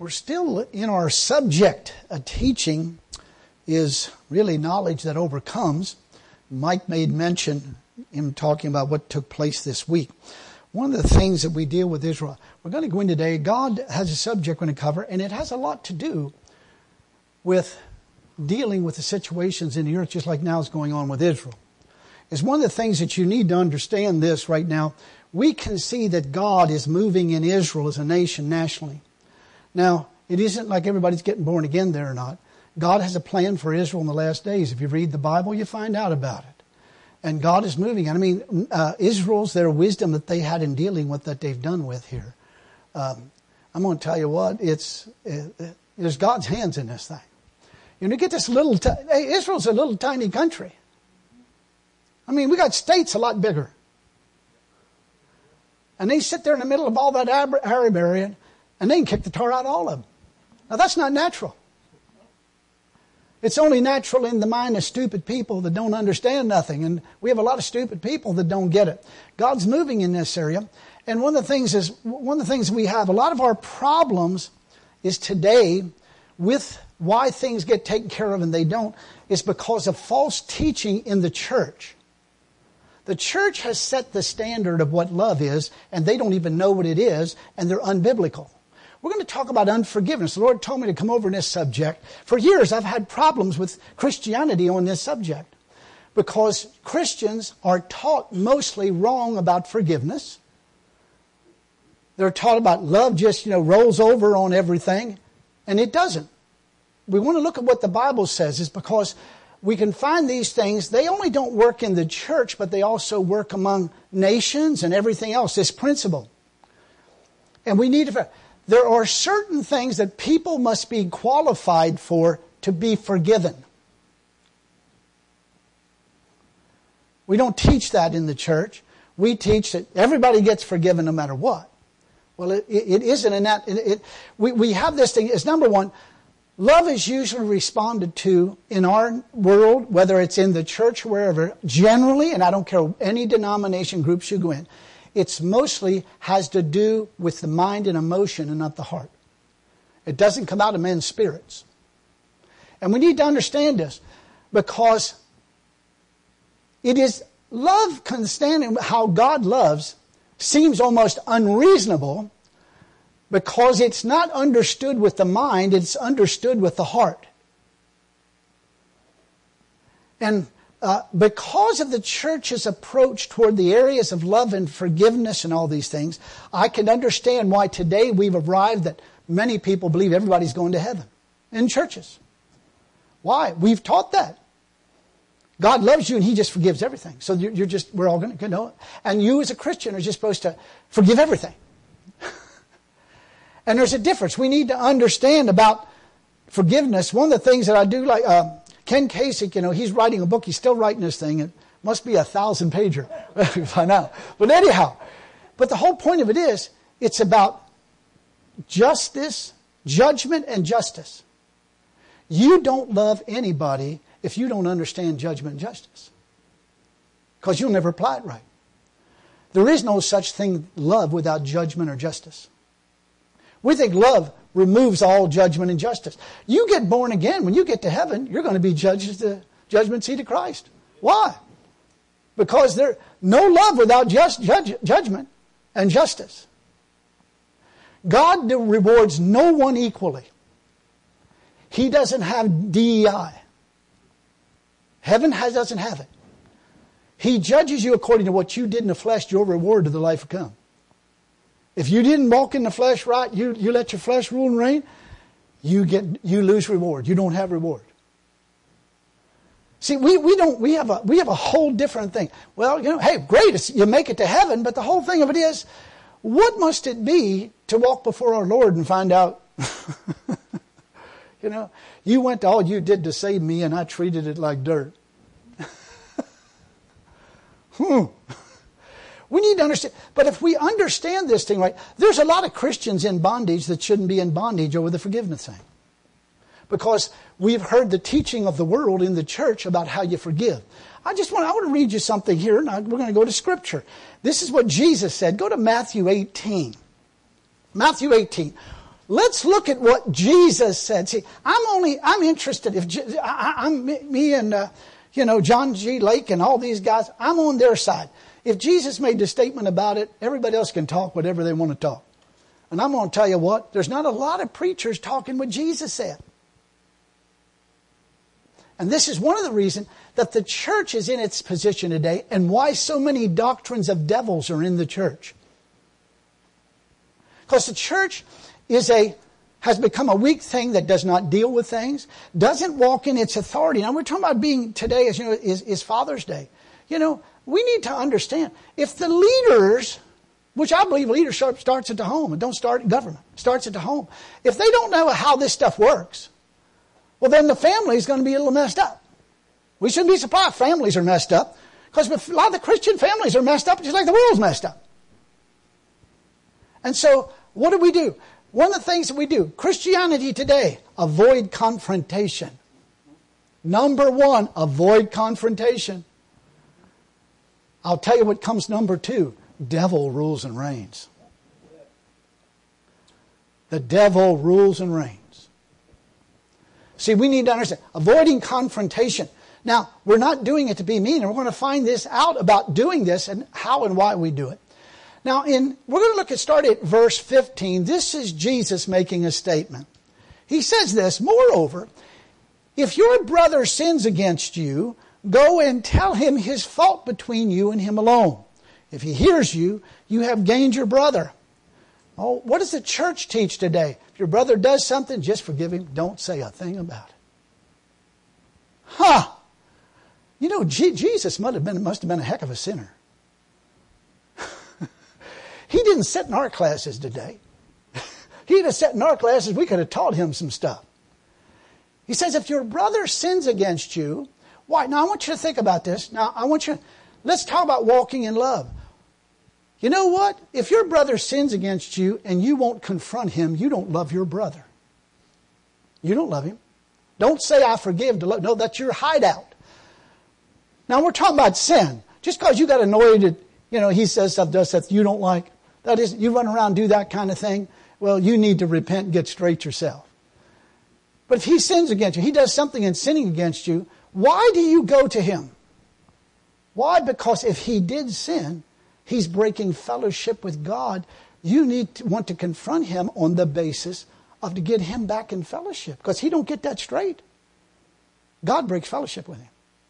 We're still in our subject. A teaching is really knowledge that overcomes. Mike made mention in talking about what took place this week. One of the things that we deal with Israel, we're going to go in today. God has a subject we're going to cover, and it has a lot to do with dealing with the situations in the earth, just like now is going on with Israel. It's one of the things that you need to understand this right now. We can see that God is moving in Israel as a nation nationally. Now, it isn't like everybody's getting born again there or not. God has a plan for Israel in the last days. If you read the Bible, you find out about it. And God is moving. I mean, Israel's their wisdom that they had in dealing with that they've done with here. I'm going to tell you what, there's God's hands in this thing. You know, get this Israel's a little tiny country. I mean, we got states a lot bigger. And they sit there in the middle of all that Arab area, and they can kick the tar out of all of them. Now, that's not natural. It's only natural in the mind of stupid people that don't understand nothing. And we have a lot of stupid people that don't get it. God's moving in this area. And one of the things we have, a lot of our problems is today with why things get taken care of and they don't, is because of false teaching in the church. The church has set the standard of what love is, and they don't even know what it is, and they're unbiblical. We're going to talk about unforgiveness. The Lord told me to come over this subject. For years, I've had problems with Christianity on this subject because Christians are taught mostly wrong about forgiveness. They're taught about love just, rolls over on everything, and it doesn't. We want to look at what the Bible says. Is because we can find these things. They only don't work in the church, but they also work among nations and everything else, this principle. And we need to... There are certain things that people must be qualified for to be forgiven. We don't teach that in the church. We teach that everybody gets forgiven no matter what. Well, it isn't in that. We have this thing. It's number one, love is usually responded to in our world, whether it's in the church or wherever, generally, and I don't care any denomination groups you go in, it's mostly has to do with the mind and emotion and not the heart. It doesn't come out of men's spirits. And we need to understand this because it is love, understanding how God loves seems almost unreasonable because it's not understood with the mind, it's understood with the heart. And because of the church's approach toward the areas of love and forgiveness and all these things, I can understand why today we've arrived that many people believe everybody's going to heaven in churches. Why? We've taught that. God loves you and He just forgives everything. So we're all going to know it. And you as a Christian are just supposed to forgive everything. And there's a difference. We need to understand about forgiveness. One of the things that I do like... Ken Kasich, he's writing a book. He's still writing this thing. It must be 1,000-pager by now. But anyhow, the whole point of it is, it's about justice, judgment, and justice. You don't love anybody if you don't understand judgment and justice. Because you'll never apply it right. There is no such thing, love, without judgment or justice. We think love removes all judgment and justice. You get born again. When you get to heaven, you're going to be judged at the judgment seat of Christ. Why? Because there's no love without judgment and justice. God rewards no one equally. He doesn't have DEI. Heaven doesn't have it. He judges you according to what you did in the flesh, your reward to the life to come. If you didn't walk in the flesh right, you let your flesh rule and reign, you lose reward. You don't have reward. See, we have a whole different thing. Well, hey, great, you make it to heaven, but the whole thing of it is, what must it be to walk before our Lord and find out, you went to all you did to save me and I treated it like dirt. We need to understand. But if we understand this thing right, there's a lot of Christians in bondage that shouldn't be in bondage over the forgiveness thing. Because we've heard the teaching of the world in the church about how you forgive. I want to read you something here. Now we're going to go to Scripture. This is what Jesus said. Go to Matthew 18. Matthew 18. Let's look at what Jesus said. See, I'm interested if me and John G. Lake and all these guys, I'm on their side. If Jesus made a statement about it, everybody else can talk whatever they want to talk. And I'm going to tell you what, there's not a lot of preachers talking what Jesus said. And this is one of the reasons that the church is in its position today and why so many doctrines of devils are in the church. Because the church has become a weak thing that does not deal with things, doesn't walk in its authority. Now we're talking about being today is Father's Day. We need to understand if the leaders, which I believe leadership starts at the home, and don't start in government, starts at the home. If they don't know how this stuff works, well then the family is going to be a little messed up. We shouldn't be surprised families are messed up, because a lot of the Christian families are messed up just like the world's messed up. And so, what do? One of the things that we do, Christianity today, avoid confrontation. Number one, avoid confrontation. I'll tell you what comes number two. Devil rules and reigns. The devil rules and reigns. See, we need to understand, avoiding confrontation. Now, we're not doing it to be mean, and we're going to find this out about doing this and how and why we do it. Now, we're going to start at verse 15. This is Jesus making a statement. He says this, moreover, if your brother sins against you, go and tell him his fault between you and him alone. If he hears you, you have gained your brother. Oh, what does the church teach today? If your brother does something, just forgive him. Don't say a thing about it. Jesus must have been a heck of a sinner. He didn't sit in our classes today. He'd have sat in our classes, we could have taught him some stuff. He says, if your brother sins against you, why? Now I want you to think about this. Let's talk about walking in love. You know what? If your brother sins against you and you won't confront him, you don't love your brother. You don't love him. Don't say I forgive to love. No, that's your hideout. Now we're talking about sin. Just because you got annoyed at, he says stuff, does stuff you don't like. That is, you run around and do that kind of thing. Well, you need to repent and get straight yourself. But if he sins against you, he does something in sinning against you, why do you go to him? Why? Because if he did sin, he's breaking fellowship with God. You want to confront him on the basis of to get him back in fellowship. Because he don't get that straight. God breaks fellowship with him.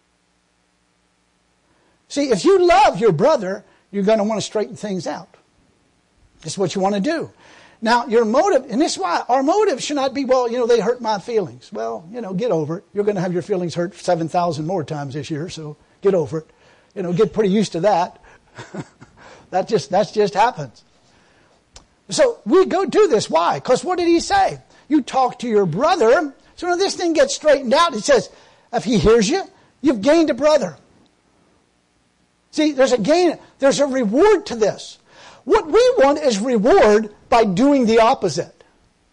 See, if you love your brother, you're going to want to straighten things out. This is what you want to do. Now, your motive, and this is why our motive should not be, they hurt my feelings. Well, get over it. You're going to have your feelings hurt 7,000 more times this year, so get over it. Get pretty used to that. That just happens. So we go do this. Why? Because what did he say? You talk to your brother. So when this thing gets straightened out, it says, if he hears you, you've gained a brother. See, there's a gain, there's a reward to this. What we want is reward by doing the opposite.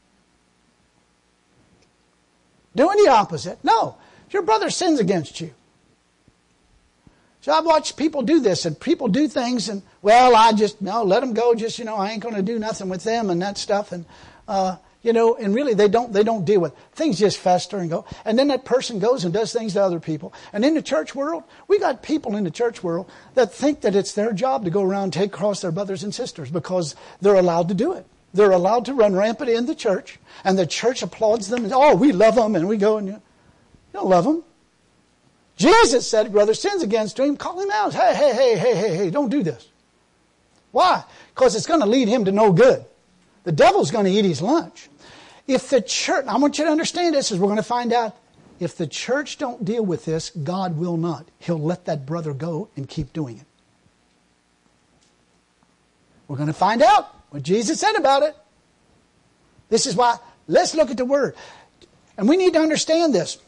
Doing the opposite. No. If your brother sins against you. So I've watched people do this, and people do things, and let them go. Just, I ain't going to do nothing with them and that stuff. And, and really they don't deal with it. Things just fester and go. And then that person goes and does things to other people. And in the church world, we got people in the church world that think that it's their job to go around and take across their brothers and sisters because they're allowed to do it. They're allowed to run rampant in the church, and the church applauds them. And, we love them, and we go and you don't love them. Jesus said, brother sins against him, call him out. Hey, don't do this. Why? Because it's going to lead him to no good. The devil's going to eat his lunch. If the church, I want you to understand this, as we're going to find out, if the church don't deal with this, God will not. He'll let that brother go and keep doing it. We're going to find out what Jesus said about it. This is why, let's look at the Word. And we need to understand this.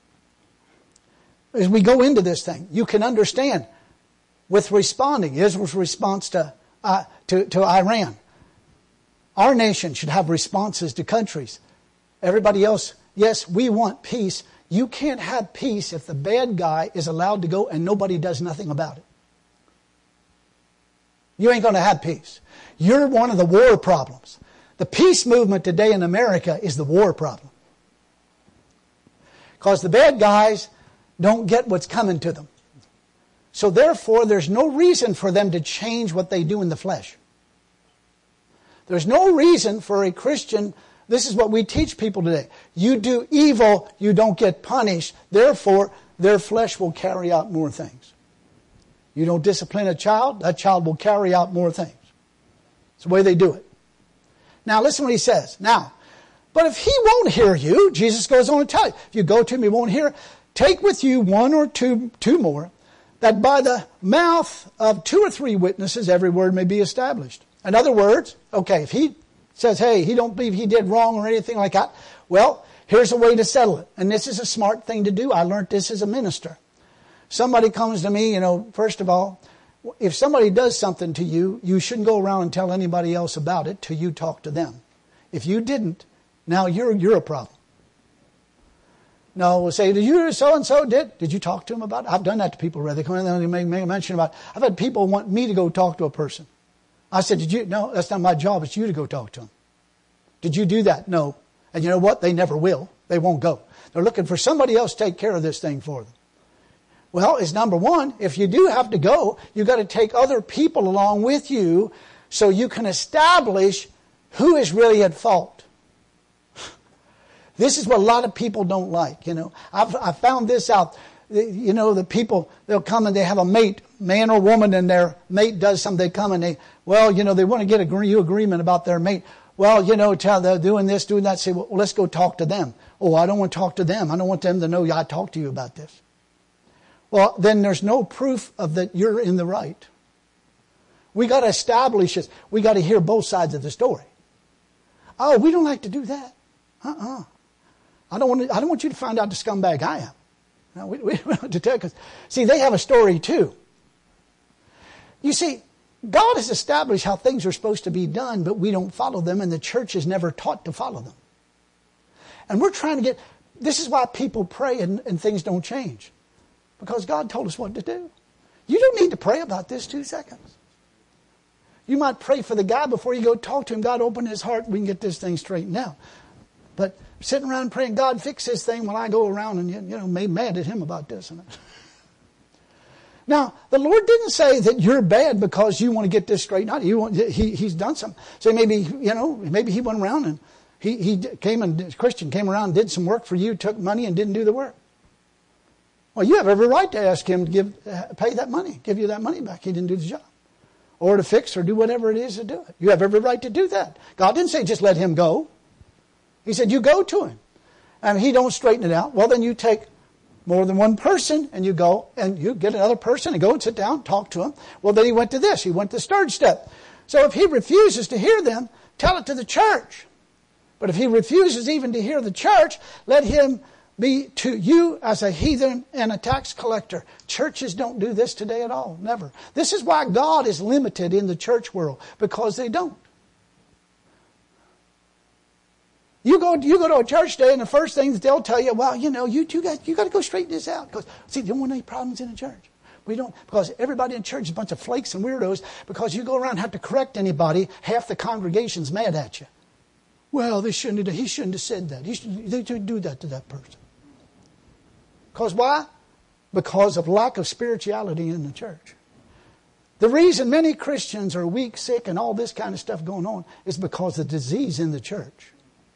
As we go into this thing, you can understand with responding, Israel's response to Iran. Our nation should have responses to countries. Everybody else, yes, we want peace. You can't have peace if the bad guy is allowed to go and nobody does nothing about it. You ain't going to have peace. You're one of the war problems. The peace movement today in America is the war problem. Because the bad guys don't get what's coming to them. So therefore, there's no reason for them to change what they do in the flesh. There's no reason for a Christian. This is what we teach people today. You do evil, you don't get punished. Therefore, their flesh will carry out more things. You don't discipline a child, that child will carry out more things. It's the way they do it. Now, listen what he says. Now, but if he won't hear you, Jesus goes on to tell you, if you go to him, he won't hear, take with you one or two more, that by the mouth of 2 or 3 witnesses every word may be established. In other words, okay, if he says, hey, he don't believe he did wrong or anything like that, well, here's a way to settle it. And this is a smart thing to do. I learned this as a minister. Somebody comes to me, first of all, if somebody does something to you, you shouldn't go around and tell anybody else about it till you talk to them. If you didn't, now you're a problem. No, we'll say, did you so-and-so did you talk to him about it? I've done that to people already. They come in and they make a mention about it. I've had people want me to go talk to a person. I said, no, that's not my job. It's you to go talk to him. Did you do that? No. And you know what? They never will. They won't go. They're looking for somebody else to take care of this thing for them. Well, it's number one, if you do have to go, you've got to take other people along with you so you can establish who is really at fault. This is what a lot of people don't like, I found this out. The people, they'll come and they have a mate, man or woman, and their mate does something. They come and they want to get agreement about their mate. Well, they're doing this, doing that. Say, well, let's go talk to them. Oh, I don't want to talk to them. I don't want them to know I talked to you about this. Well, then there's no proof of that you're in the right. We got to establish this. We got to hear both sides of the story. Oh, we don't like to do that. I don't want you to find out the scumbag I am. No, we want to tell, because see, they have a story too. You see, God has established how things are supposed to be done, but we don't follow them, and the church is never taught to follow them. And we're trying to this is why people pray and things don't change. Because God told us what to do. You don't need to pray about this 2 seconds. You might pray for the guy before you go talk to him. God, open his heart. We can get this thing straightened out. But sitting around praying, God, fix this thing, while I go around and, made mad at him about this. Now, the Lord didn't say that you're bad because you want to get this straightened out. He's done something. So maybe he went around and Christian came around and did some work for you, took money and didn't do the work. Well, you have every right to ask him to pay that money, give you that money back. He didn't do the job. Or to fix or do whatever it is to do it. You have every right to do that. God didn't say just let him go. He said you go to him. And he don't straighten it out. Well, then you take more than one person and you go and you get another person and go and sit down, talk to him. Well, then he went to this. He went to this third step. So if he refuses to hear them, tell it to the church. But if he refuses even to hear the church, let him be to you as a heathen and a tax collector. Churches don't do this today at all. Never. This is why God is limited in the church world, because they don't. You go to a church day and the first thing that they'll tell you, well, you got to go straighten this out. Because, see, you don't want any problems in the church. We don't, because everybody in church is a bunch of flakes and weirdos. Because you go around and have to correct anybody, half the congregation's mad at you. Well, he shouldn't have said that. They shouldn't do that to that person. Because why? Because of lack of spirituality in the church. The reason many Christians are weak, sick, and all this kind of stuff going on is because of disease in the church.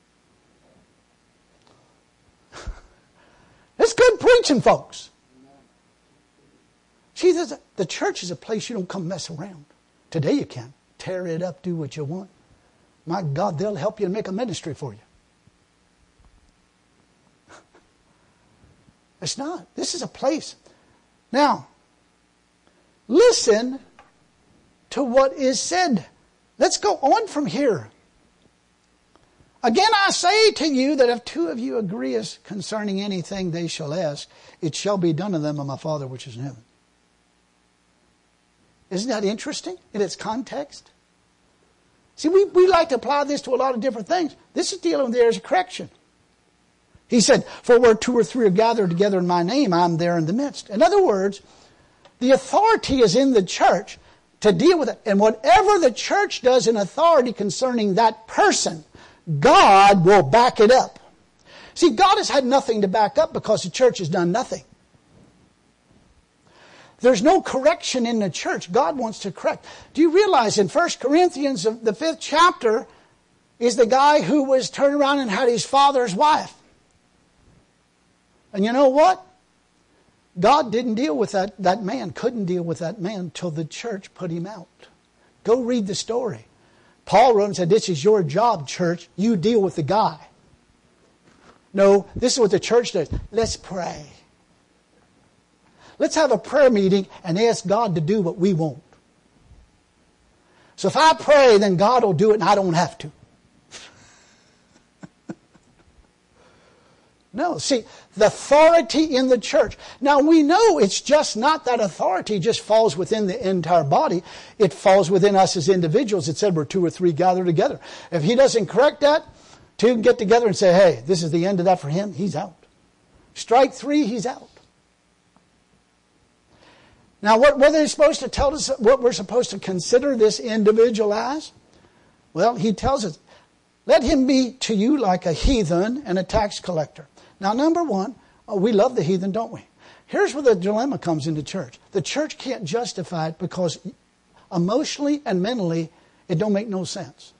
It's good preaching, folks. See, the church is a place you don't come mess around. Today you can. Tear it up, do what you want. My God, they'll help you and make a ministry for you. It's not. This is a place. Now, listen to what is said. Let's go on from here. Again, I say to you that if 2 of you agree concerning anything they shall ask, it shall be done to them of my Father which is in heaven. Isn't that interesting in its context? See, we like to apply this to a lot of different things. This is dealing with the areas of correction. He said, for where 2 or 3 are gathered together in my name, I'm there in the midst. In other words, the authority is in the church to deal with it. And whatever the church does in authority concerning that person, God will back it up. See, God has had nothing to back up because the church has done nothing. There's no correction in the church. God wants to correct. Do you realize in 1 Corinthians, the 5th chapter, is the guy who was turned around and had his father's wife. And you know what? God didn't deal with that man, couldn't deal with that man till the church put him out. Go read the story. Paul wrote and said, this is your job, church. You deal with the guy. No, this is what the church does. Let's pray. Let's have a prayer meeting and ask God to do what we want. So if I pray, then God will do it and I don't have to. No, see, the authority in the church. Now we know it's just not that authority just falls within the entire body. It falls within us as individuals. It said we're 2 or 3 gathered together. If he doesn't correct that, 2 can get together and say, hey, this is the end of that for him. He's out. Strike 3, he's out. Now what are they supposed to tell us what we're supposed to consider this individual as? Well, he tells us, let him be to you like a heathen and a tax collector. Now, number one, we love the heathen, don't we? Here's where the dilemma comes into church. The church can't justify it because emotionally and mentally it don't make no sense.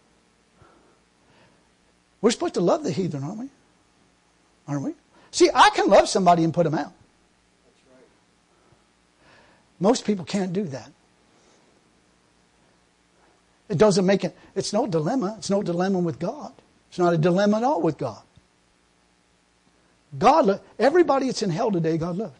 We're supposed to love the heathen, aren't we? Aren't we? See, I can love somebody and put them out. That's right. Most people can't do that. It doesn't make it, it's no dilemma. It's no dilemma with God. It's not a dilemma at all with God. God, everybody that's in hell today, God loved.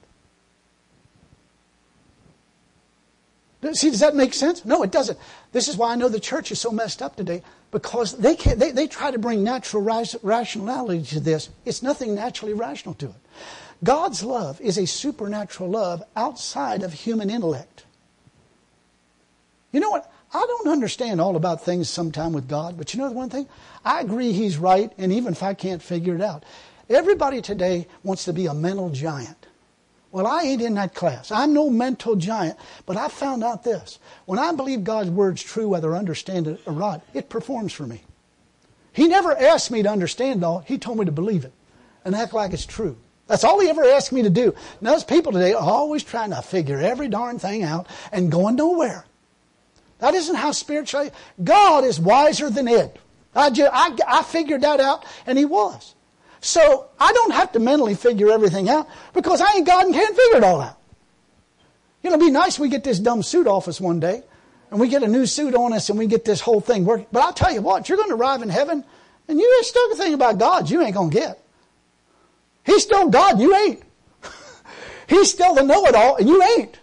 See, does that make sense? No, it doesn't. This is why I know the church is so messed up today, because they try to bring natural rationality to this. It's nothing naturally rational to it. God's love is a supernatural love outside of human intellect. You know what? I don't understand all about things sometime with God, but you know the one thing? I agree He's right, and even if I can't figure it out. Everybody today wants to be a mental giant. Well, I ain't in that class. I'm no mental giant, but I found out this. When I believe God's Word's true, whether I understand it or not, it performs for me. He never asked me to understand it all. He told me to believe it and act like it's true. That's all He ever asked me to do. And those people today are always trying to figure every darn thing out and going nowhere. That isn't how spiritually... God is wiser than Ed. I figured that out, and He was. So I don't have to mentally figure everything out because I ain't God and can't figure it all out. You know, it'd be nice if we get this dumb suit off us one day and we get a new suit on us and we get this whole thing working. But I'll tell you what, you're going to arrive in heaven and you ain't still the thing about God you ain't going to get. He's still God, you ain't. He's still the know-it-all and you ain't.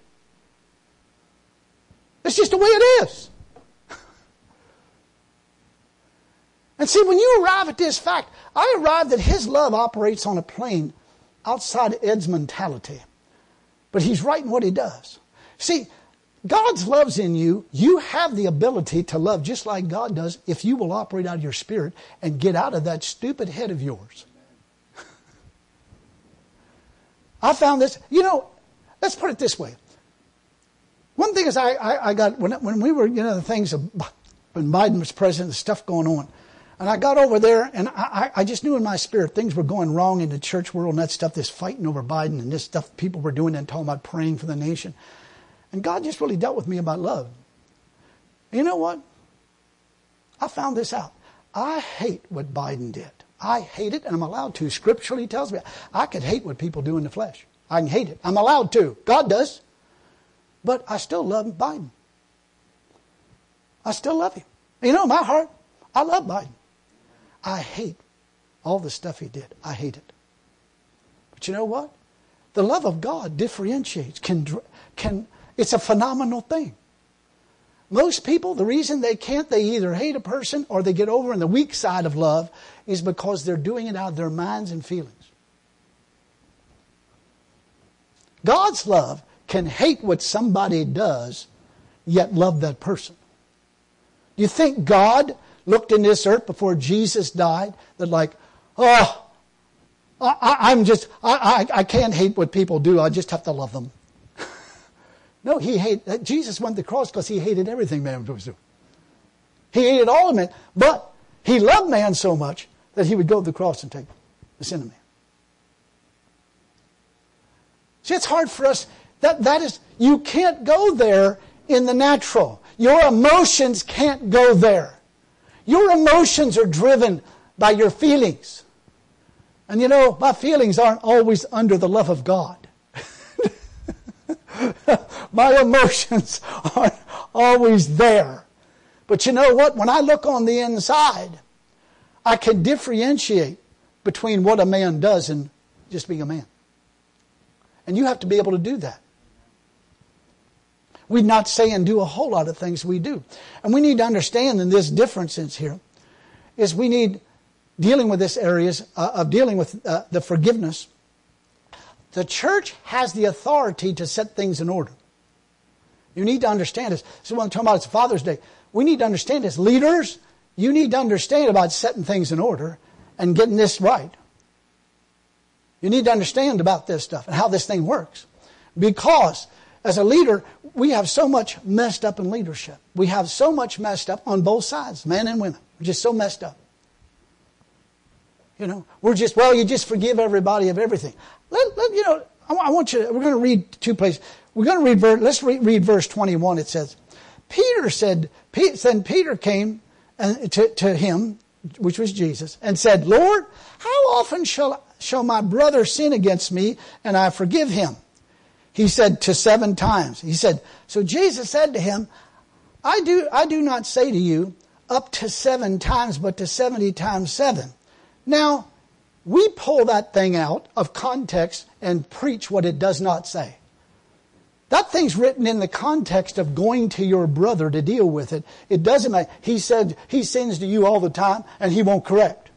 It's just the way it is. And see, when you arrive at this fact, I arrived that His love operates on a plane outside of Ed's mentality. But He's right in what He does. See, God's love's in you. You have the ability to love just like God does if you will operate out of your spirit and get out of that stupid head of yours. I found this, you know, let's put it this way. One thing is I got, when we were, you know, the things of, when Biden was president, the stuff going on. And I got over there and I just knew in my spirit things were going wrong in the church world and that stuff, this fighting over Biden and this stuff people were doing and talking about praying for the nation. And God just really dealt with me about love. You know what? I found this out. I hate what Biden did. I hate it and I'm allowed to. Scripturally tells me I could hate what people do in the flesh. I can hate it. I'm allowed to. God does. But I still love Biden. I still love him. You know, in my heart, I love Biden. I hate all the stuff he did. I hate it. But you know what? The love of God differentiates. It's a phenomenal thing. Most people, the reason they can't, they either hate a person or they get over on the weak side of love is because they're doing it out of their minds and feelings. God's love can hate what somebody does, yet love that person. Do you think God looked in this earth before Jesus died that like, oh, I can't hate what people do. I just have to love them. No, Jesus went to the cross because he hated everything man was doing. He hated all of man, but he loved man so much that he would go to the cross and take the sin of man. See, it's hard for us. That is, you can't go there in the natural. Your emotions can't go there. Your emotions are driven by your feelings. And you know, my feelings aren't always under the love of God. My emotions aren't always there. But you know what? When I look on the inside, I can differentiate between what a man does and just being a man. And you have to be able to do that. We're not saying do a whole lot of things we do. And we need to understand in this difference here is we need dealing with this areas of dealing with the forgiveness. The church has the authority to set things in order. You need to understand this. This is what I'm talking about. It's Father's Day. We need to understand this. Leaders, you need to understand about setting things in order and getting this right. You need to understand about this stuff and how this thing works. Because as a leader, we have so much messed up in leadership. We have so much messed up on both sides, men and women. We're just so messed up. You know, we're just, well, you just forgive everybody of everything. I want you, we're going to read two places. We're going to read, let's read verse 21. It says, then Peter came to him, which was Jesus, and said, Lord, how often shall my brother sin against me and I forgive him? He said, to 7 times. He said, so Jesus said to him, I do not say to you up to 7 times, but to 70 times 7. Now, we pull that thing out of context and preach what it does not say. That thing's written in the context of going to your brother to deal with it. It doesn't matter. He said he sins to you all the time and he won't correct.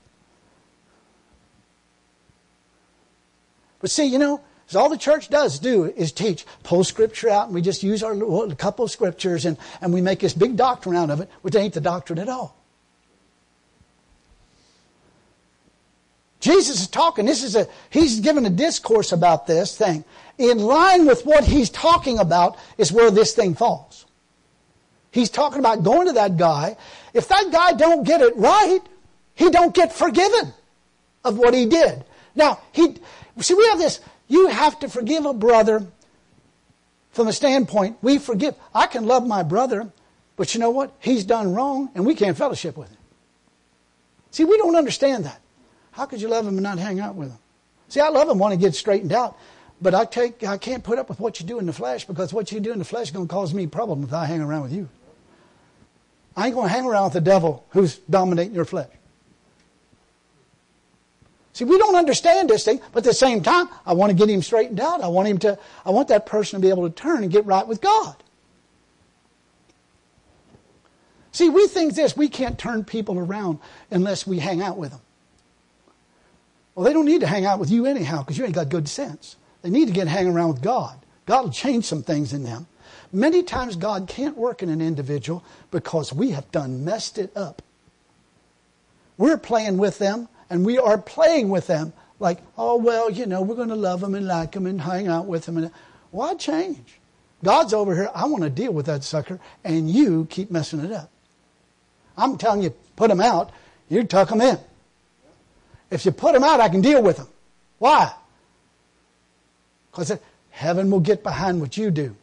But see, you know, all the church does is teach. Pull scripture out and we just use a couple of scriptures and we make this big doctrine out of it, which ain't the doctrine at all. Jesus is talking. He's given a discourse about this thing. In line with what he's talking about is where this thing falls. He's talking about going to that guy. If that guy don't get it right, he don't get forgiven of what he did. Now, we have this. You have to forgive a brother from the standpoint, we forgive. I can love my brother, but you know what? He's done wrong and we can't fellowship with him. See, we don't understand that. How could you love him and not hang out with him? See, I love him, want to get straightened out, but I can't put up with what you do in the flesh because what you do in the flesh is going to cause me problems if I hang around with you. I ain't going to hang around with the devil who's dominating your flesh. See, we don't understand this thing, but at the same time, I want to get him straightened out. I want that person to be able to turn and get right with God. See, we think we can't turn people around unless we hang out with them. Well, they don't need to hang out with you anyhow because you ain't got good sense. They need to hang around with God. God will change some things in them. Many times God can't work in an individual because we have messed it up. We're playing with them and we are playing with them like, oh, well, you know, we're going to love them and like them and hang out with them. Why change? God's over here. I want to deal with that sucker and you keep messing it up. I'm telling you, put them out. You tuck them in. If you put them out, I can deal with them. Why? Because heaven will get behind what you do.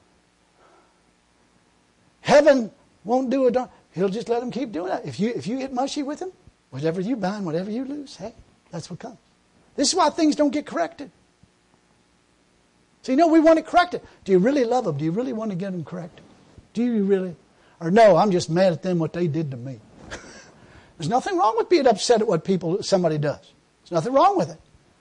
Heaven won't do it. He'll just let them keep doing that. If you get mushy with them, whatever you bind, whatever you lose, hey, that's what comes. This is why things don't get corrected. So you know we want it corrected. Do you really love them? Do you really want to get them corrected? Do you really? Or no, I'm just mad at them what they did to me. There's nothing wrong with being upset at what somebody does. There's nothing wrong with it.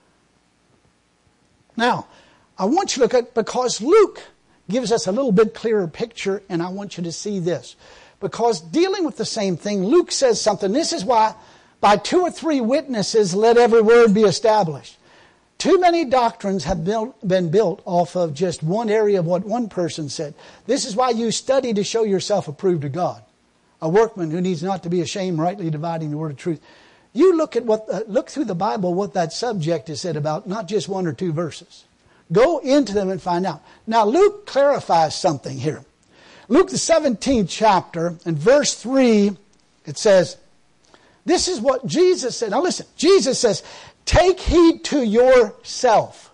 Now, I want you to look at, because Luke gives us a little bit clearer picture, and I want you to see this. Because dealing with the same thing, Luke says something. This is why, by 2 or 3 witnesses, let every word be established. Too many doctrines have been built off of just one area of what one person said. This is why you study to show yourself approved to God. A workman who needs not to be ashamed, rightly dividing the word of truth. You look through the Bible what that subject is said about, not just 1 or 2 verses. Go into them and find out. Now Luke clarifies something here. Luke the 17th chapter and verse 3, it says, this is what Jesus said. Now listen, Jesus says, take heed to yourself.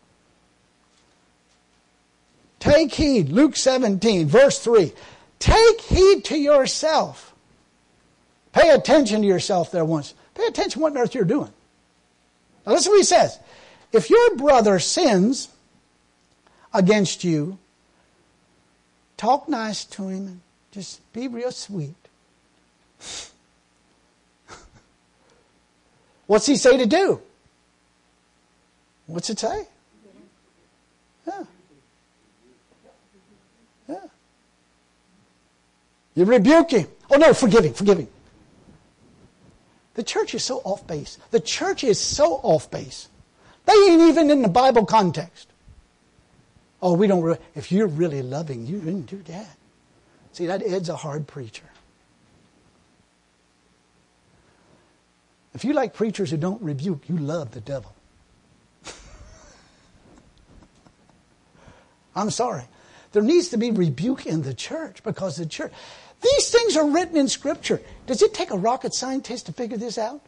Take heed. Luke 17, verse 3. Take heed to yourself. Pay attention to yourself there once. Pay attention to what on earth you're doing. Now listen what he says. If your brother sins against you, talk nice to him and just be real sweet. What's he say to do? What's it say? Yeah. Yeah. You rebuke him. Oh no, forgive him. The church is so off base. The church is so off base. They ain't even in the Bible context. Oh, we don't. If you're really loving, you didn't do that. See, that Ed's a hard preacher. If you like preachers who don't rebuke, you love the devil. I'm sorry. There needs to be rebuke in the church because the church. These things are written in Scripture. Does it take a rocket scientist to figure this out?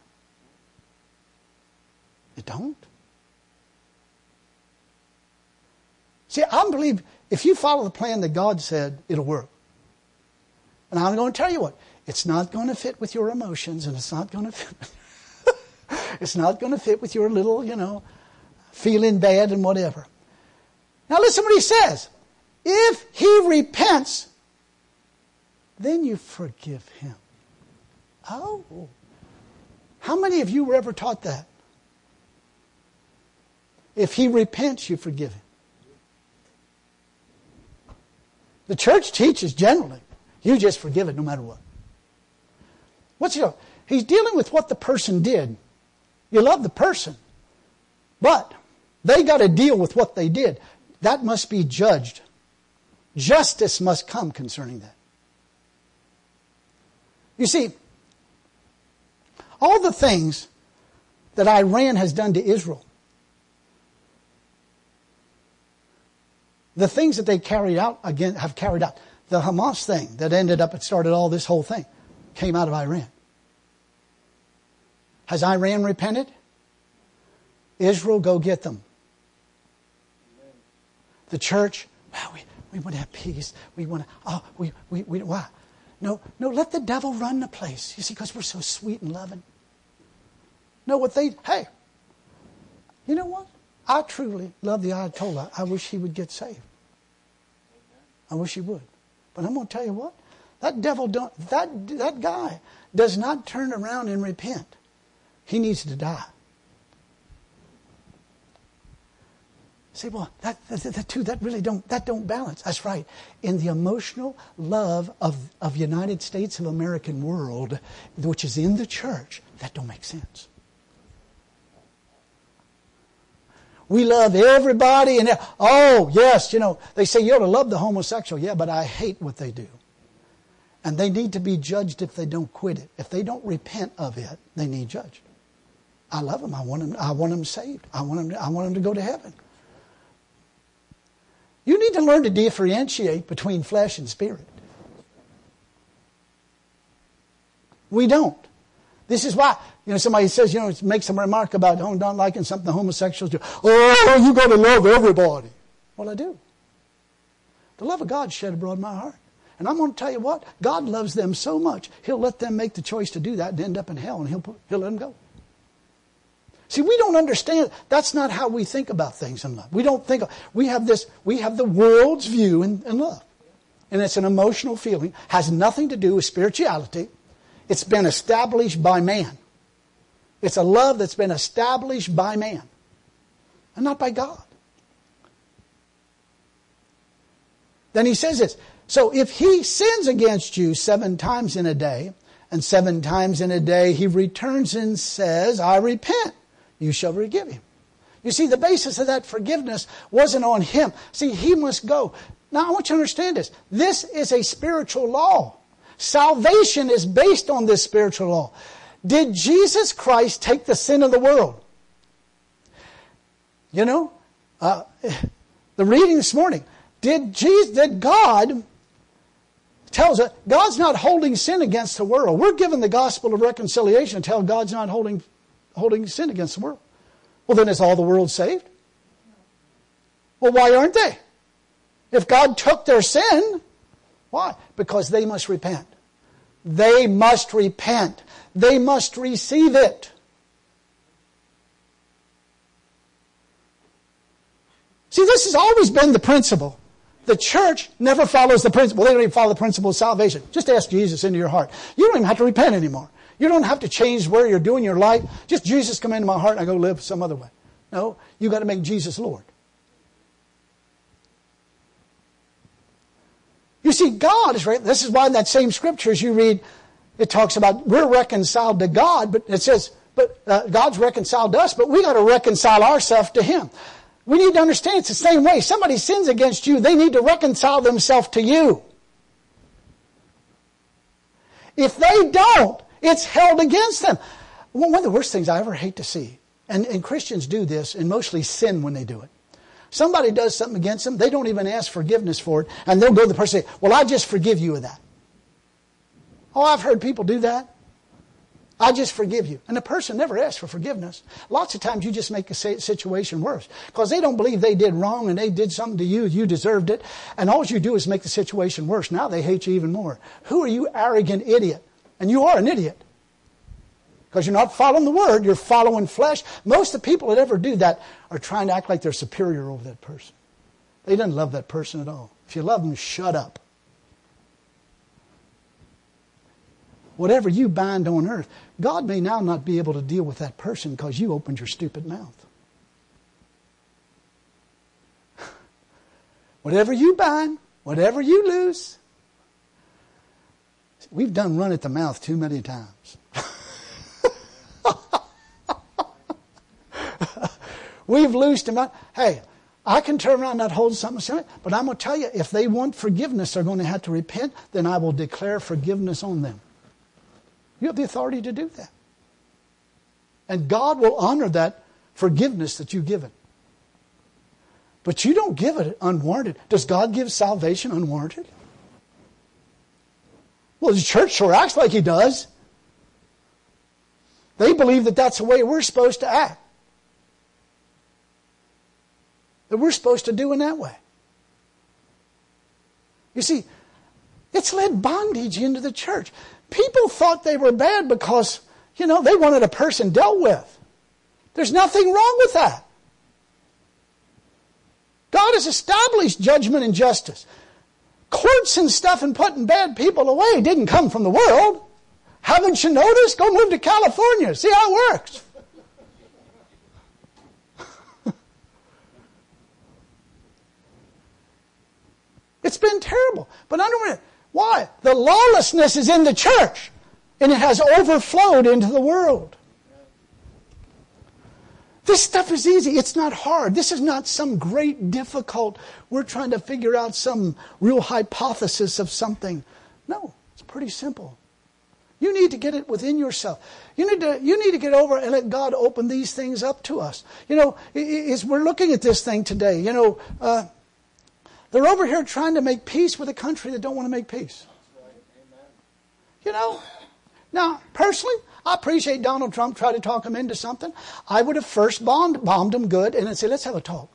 It don't. See, I believe if you follow the plan that God said, it'll work. And I'm going to tell you what. It's not going to fit with your emotions, and it's not going to fit. It's not going to fit with your little, feeling bad and whatever. Now listen what he says. If he repents, then you forgive him. Oh. How many of you were ever taught that? If he repents, you forgive him. The church teaches generally, you just forgive it no matter what. He's dealing with what the person did. You love the person, but they got to deal with what they did. That must be judged. Justice must come concerning that. You see, all the things that Iran has done to Israel, the things that they have carried out, the Hamas thing that it started all this whole thing, came out of Iran. Has Iran repented? Israel, go get them. The church, we want to have peace. We want to, why? No, let the devil run the place. You see, because we're so sweet and loving. No, hey, you know what? I truly love the Ayatollah. I wish he would get saved. I wish he would. But I'm going to tell you what, that guy does not turn around and repent. He needs to die. Say, well, that really don't balance. That's right. In the emotional love of United States of American world, which is in the church, that don't make sense. We love everybody and yes, they say you ought to love the homosexual. Yeah, but I hate what they do. And they need to be judged if they don't quit it. If they don't repent of it, they need judged. I love them. I want them saved. I want them to go to heaven. You need to learn to differentiate between flesh and spirit. We don't. This is why, somebody says, make some remark about not liking something the homosexuals do. Oh, you got to love everybody. Well, I do. The love of God shed abroad in my heart. And I'm going to tell you what, God loves them so much, He'll let them make the choice to do that and end up in hell, and He'll let them go. See, we don't understand. That's not how we think about things in love. We don't think. We have the world's view in love. And it's an emotional feeling. Has nothing to do with spirituality. It's been established by man. It's a love that's been established by man. And not by God. Then he says this. So if he sins against you 7 times in a day, and 7 times in a day he returns and says, I repent, you shall forgive him. You see, the basis of that forgiveness wasn't on him. See, he must go. Now, I want you to understand this. This is a spiritual law. Salvation is based on this spiritual law. Did Jesus Christ take the sin of the world? The reading this morning, did God tells us God's not holding sin against the world. We're given the gospel of reconciliation and tell God's not holding sin against the world. Well, then is all the world saved? Well, why aren't they? If God took their sin, why? Because they must repent. They must repent. They must receive it. See, this has always been the principle. The church never follows the principle. They don't even follow the principle of salvation. Just ask Jesus into your heart. You don't even have to repent anymore. You don't have to change where you're doing your life. Just Jesus come into my heart and I go live some other way. No, you got to make Jesus Lord. You see, God is right. This is why in that same scriptures you read, it talks about we're reconciled to God, but it says, God's reconciled to us, but we got to reconcile ourselves to Him. We need to understand it's the same way. Somebody sins against you, they need to reconcile themselves to you. If they don't, it's held against them. One of the worst things I ever hate to see, and Christians do this, and mostly sin when they do it. Somebody does something against them, they don't even ask forgiveness for it, and they'll go to the person and say, well, I just forgive you of that. Oh, I've heard people do that. I just forgive you. And the person never asks for forgiveness. Lots of times you just make a situation worse. Because they don't believe they did wrong and they did something to you, you deserved it. And all you do is make the situation worse. Now they hate you even more. Who are you, arrogant idiot? And you are an idiot. Because you're not following the Word, you're following flesh. Most of the people that ever do that are trying to act like they're superior over that person. They didn't love that person at all. If you love them, shut up. Whatever you bind on earth, God may now not be able to deal with that person because you opened your stupid mouth. Whatever you bind, whatever you lose. We've done run at the mouth too many times. We've loosed them out. Hey, I can turn around and not hold something, but I'm going to tell you, if they want forgiveness, they're going to have to repent, then I will declare forgiveness on them. You have the authority to do that. And God will honor that forgiveness that you've given. But you don't give it unwarranted. Does God give salvation unwarranted? Well, the church sure acts like He does. They believe that that's the way we're supposed to act. That we're supposed to do in that way. You see, it's led bondage into the church. People thought they were bad because, they wanted a person dealt with. There's nothing wrong with that. God has established judgment and justice. Courts and stuff and putting bad people away didn't come from the world. Haven't you noticed? Go move to California. See how it works. It's been terrible. But understand why? The lawlessness is in the church. And it has overflowed into the world. This stuff is easy. It's not hard. This is not some great difficult, we're trying to figure out some real hypothesis of something. No, it's pretty simple. You need to get it within yourself. You need to get over and let God open these things up to us. As we're looking at this thing today, they're over here trying to make peace with a country that don't want to make peace. Now, personally, I appreciate Donald Trump trying to talk him into something. I would have first bombed him good and then say, let's have a talk.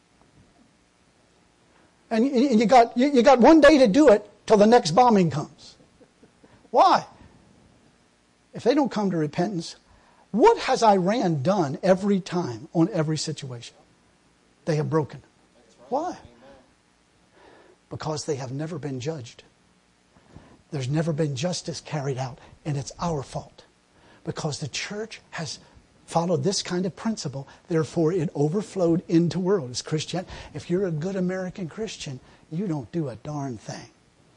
And you got one day to do it till the next bombing comes. Why? If they don't come to repentance, what has Iran done every time on every situation? They have broken. Why? Because they have never been judged. There's never been justice carried out, and it's our fault. Because the church has followed this kind of principle, therefore it overflowed into the world. As Christian, if you're a good American Christian, you don't do a darn thing.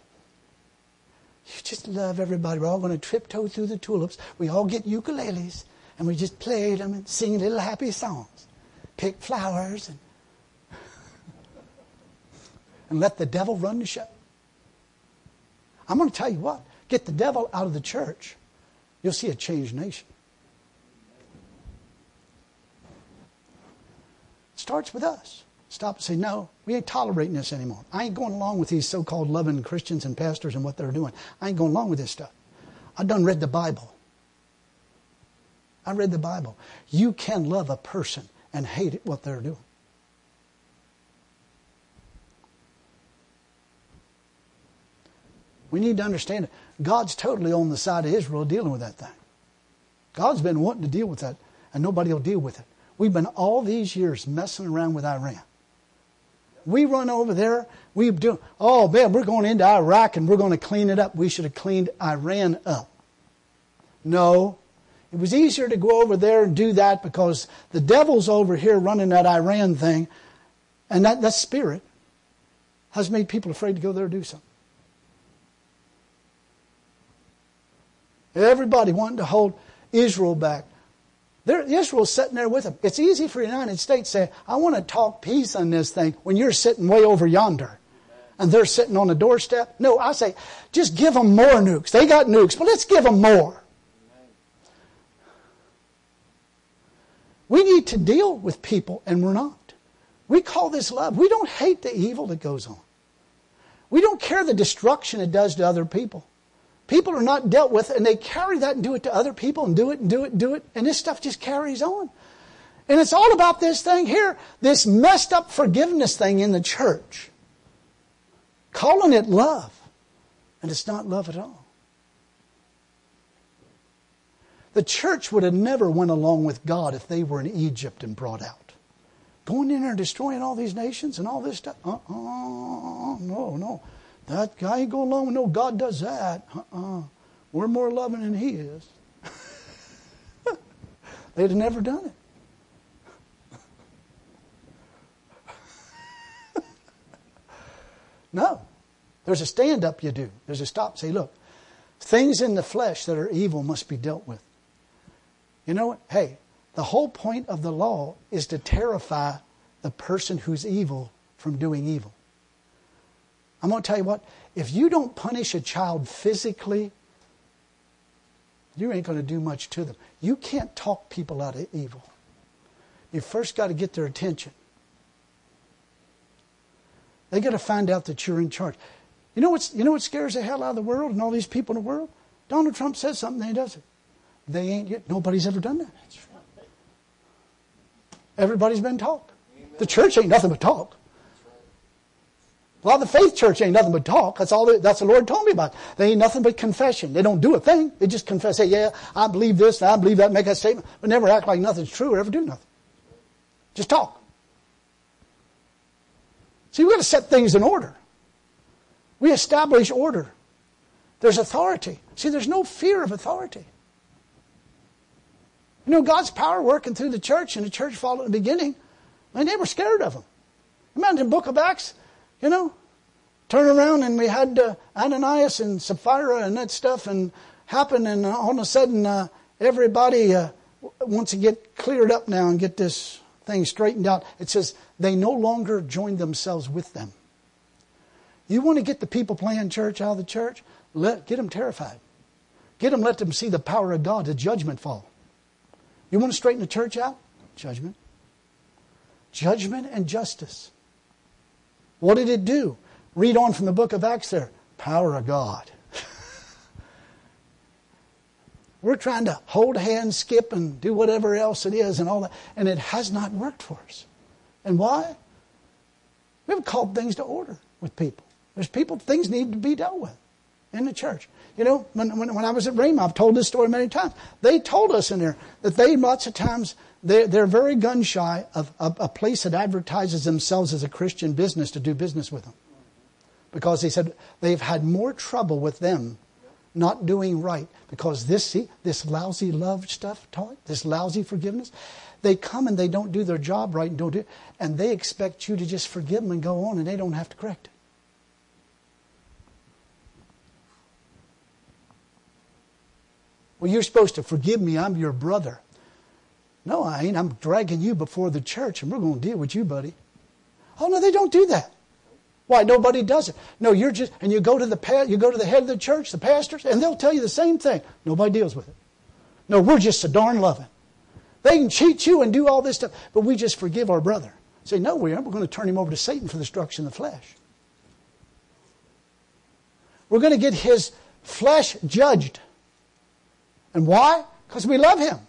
You just love everybody. We're all going to tiptoe through the tulips. We all get ukuleles, and we just play them and sing little happy songs. Pick flowers and let the devil run the show. I'm going to tell you what. Get the devil out of the church. You'll see a changed nation. It starts with us. Stop and say, no, we ain't tolerating this anymore. I ain't going along with these so-called loving Christians and pastors and what they're doing. I ain't going along with this stuff. I done read the Bible. I read the Bible. You can love a person and hate what they're doing. We need to understand it. God's totally on the side of Israel dealing with that thing. God's been wanting to deal with that, and nobody will deal with it. We've been all these years messing around with Iran. We run over there, we do, oh man, we're going into Iraq and we're going to clean it up. We should have cleaned Iran up. No. It was easier to go over there and do that because the devil's over here running that Iran thing, and that spirit has made people afraid to go there and do something. Everybody wanting to hold Israel back. Israel's sitting there with them. It's easy for the United States to say, I want to talk peace on this thing when you're sitting way over yonder. And they're sitting on the doorstep. No, I say, just give them more nukes. They got nukes, but let's give them more. We need to deal with people, and we're not. We call this love. We don't hate the evil that goes on. We don't care the destruction it does to other people. People are not dealt with, and they carry that and do it to other people and do it and do it and do it. And this stuff just carries on. And it's all about this thing here, this messed up forgiveness thing in the church. Calling it love. And it's not love at all. The church would have never went along with God if they were in Egypt and brought out. Going in there and destroying all these nations and all this stuff. No. That guy ain't going along with no, God does that. We're more loving than he is. They'd have never done it. No. There's a stand up you do. There's a stop. Say, look, things in the flesh that are evil must be dealt with. You know what? Hey, the whole point of the law is to terrify the person who's evil from doing evil. I'm going to tell you what, if you don't punish a child physically, you ain't going to do much to them. You can't talk people out of evil. You first got to get their attention. They got to find out that you're in charge. You know what scares the hell out of the world and all these people in the world? Donald Trump says something, and he does it. They ain't yet. Nobody's ever done that. Everybody's been talk. The church ain't nothing but talk. A lot of the faith church ain't nothing but talk. That's the Lord told me about. They ain't nothing but confession. They don't do a thing. They just confess. Say, yeah, I believe this, and I believe that, make that statement, but never act like nothing's true or ever do nothing. Just talk. See, we've got to set things in order. We establish order. There's authority. See, there's no fear of authority. You know, God's power working through the church, and the church followed in the beginning. And they were scared of him. Remember the book of Acts? You know, turn around and we had Ananias and Sapphira and that stuff and happen, and all of a sudden everybody wants to get cleared up now and get this thing straightened out. It says they no longer joined themselves with them. You want to get the people playing church out of the church? Get them terrified. Let them see the power of God, the judgment fall. You want to straighten the church out? Judgment. Judgment and justice. What did it do? Read on from the book of Acts there. Power of God. We're trying to hold hands, skip, and do whatever else it is and all that. And it has not worked for us. And why? We haven't called things to order with people. There's people, things need to be dealt with in the church. You know, when I was at Rhema, I've told this story many times. They told us in there that they lots of times, they're very gun shy of a place that advertises themselves as a Christian business to do business with them. Because they said they've had more trouble with them not doing right. Because this lousy love stuff taught, this lousy forgiveness, they come and they don't do their job right and don't do it, and they expect you to just forgive them and go on, and they don't have to correct it. Well, you're supposed to forgive me. I'm your brother. No, I ain't. I'm dragging you before the church, and we're going to deal with you, buddy. Oh, no, they don't do that. Why? Nobody does it. No, you're just, and you go to the head of the church, the pastors, and they'll tell you the same thing. Nobody deals with it. No, we're just so darn loving. They can cheat you and do all this stuff, but we just forgive our brother. Say, no, we aren't. We're going to turn him over to Satan for the destruction of the flesh. We're going to get his flesh judged. And why? Because we love him.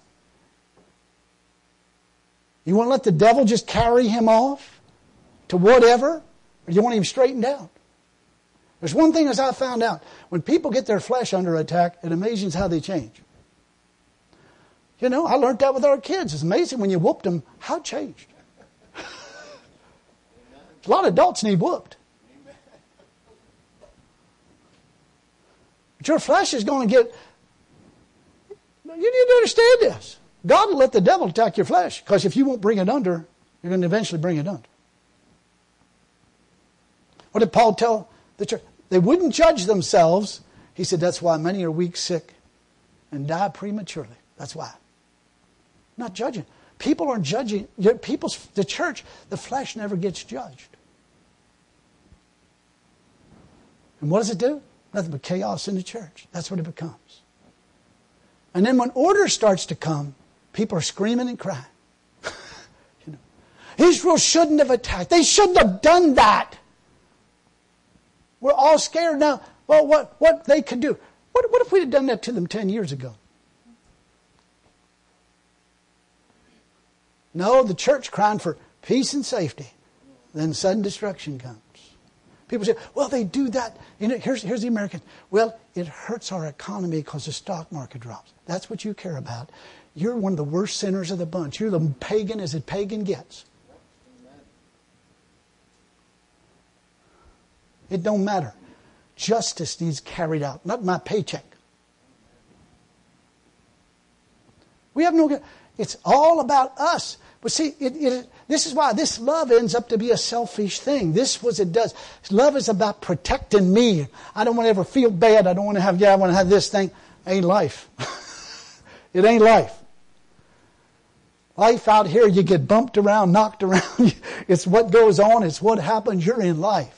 You want to let the devil just carry him off to whatever? Or you want him straightened out? There's one thing as I found out. When people get their flesh under attack, it amazes how they change. You know, I learned that with our kids. It's amazing when you whooped them, how it changed. A lot of adults need whooped. But your flesh is going to get... You need to understand this. God will let the devil attack your flesh, because if you won't bring it under, you're going to eventually bring it under. What did Paul tell the church? They wouldn't judge themselves. He said, that's why many are weak, sick, and die prematurely. That's why. Not judging. People aren't judging. The church, the flesh never gets judged. And what does it do? Nothing but chaos in the church. That's what it becomes. And then when order starts to come, people are screaming and crying. You know, Israel shouldn't have attacked. They shouldn't have done that. We're all scared now. Well, what they could do. What if we'd have done that to them 10 years ago? No, the church crying for peace and safety. Then sudden destruction comes. People say, well, they do that. You know, here's the American. Well, it hurts our economy because the stock market drops. That's what you care about. You're one of the worst sinners of the bunch. You're the pagan as a pagan gets. It don't matter. Justice needs carried out, not my paycheck. We have no... It's all about us. But see, this is why this love ends up to be a selfish thing. This is what it does. Love is about protecting me. I don't want to ever feel bad. I don't want to have, I want to have this thing. Ain't life. It ain't life. Life out here, you get bumped around, knocked around. It's what goes on. It's what happens. You're in life.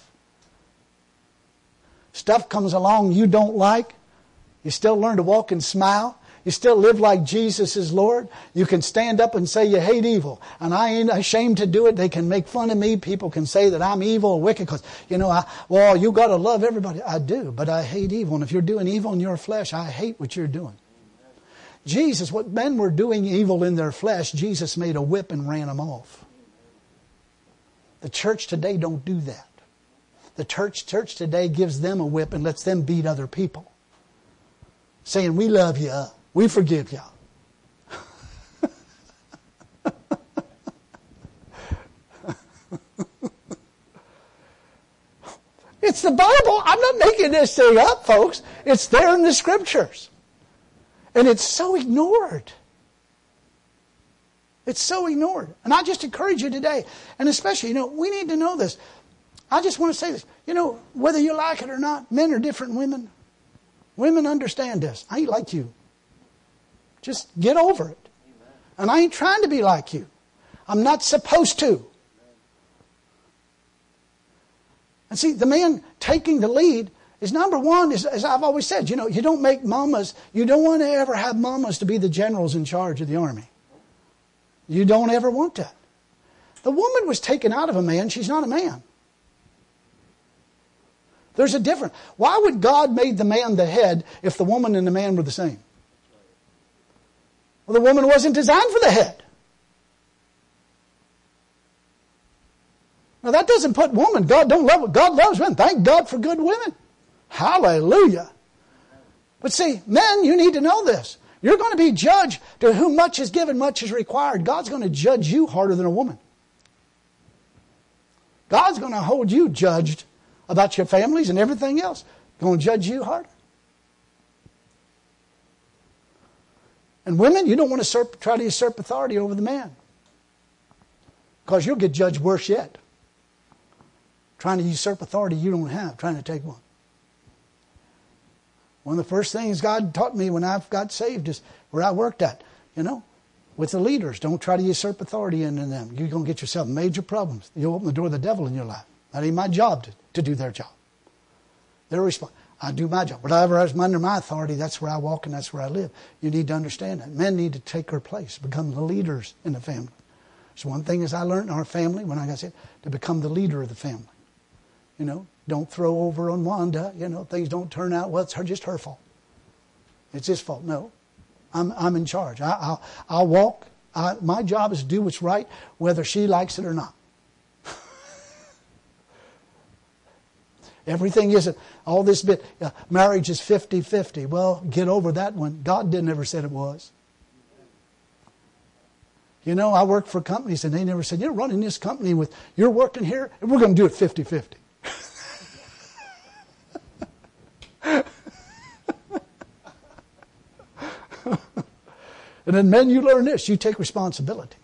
Stuff comes along you don't like. You still learn to walk and smile. You still live like Jesus is Lord. You can stand up and say you hate evil. And I ain't ashamed to do it. They can make fun of me. People can say that I'm evil or wicked because, you got to love everybody. I do, but I hate evil. And if you're doing evil in your flesh, I hate what you're doing. Jesus, what men were doing evil in their flesh, Jesus made a whip and ran them off. The church today don't do that. The church today gives them a whip and lets them beat other people. Saying, we love you. We forgive you. It's the Bible. I'm not making this thing up, folks. It's there in the Scriptures. And it's so ignored. It's so ignored. And I just encourage you today, and especially, we need to know this. I just want to say this. Whether you like it or not, men are different than women. Women understand this. I ain't like you. Just get over it. And I ain't trying to be like you. I'm not supposed to. And see, the man taking the lead is number one, as I've always said, you don't make mamas, you don't want to ever have mamas to be the generals in charge of the army. You don't ever want that. The woman was taken out of a man. She's not a man. There's a difference. Why would God make the man the head if the woman and the man were the same? Well, the woman wasn't designed for the head. Now that doesn't put woman. God don't love it. God loves women. Thank God for good women. Hallelujah. But see, men, you need to know this. You're going to be judged. To whom much is given, much is required. God's going to judge you harder than a woman. God's going to hold you judged about your families and everything else. Going to judge you harder. And women, you don't want to try to usurp authority over the man. Because you'll get judged worse yet. Trying to usurp authority you don't have. Trying to take one. One of the first things God taught me when I got saved is where I worked at. With the leaders. Don't try to usurp authority into them. You're going to get yourself major problems. You'll open the door of the devil in your life. That ain't my job to do their job. They're responsible. I do my job. Whatever is under my authority, that's where I walk and that's where I live. You need to understand that. Men need to take their place, become the leaders in the family. So one thing is I learned in our family when I got sick, to become the leader of the family. You know, don't throw over on Wanda. You know, things don't turn out well. It's just her fault. It's his fault. No, I'm in charge. I'll walk. My job is to do what's right, whether she likes it or not. Everything isn't all this bit. Marriage is 50-50. Well, get over that one. God didn't ever said it was. You know, I worked for companies and they never said, you're running this company with, you're working here and we're going to do it 50-50. And then men, you learn this. You take responsibility.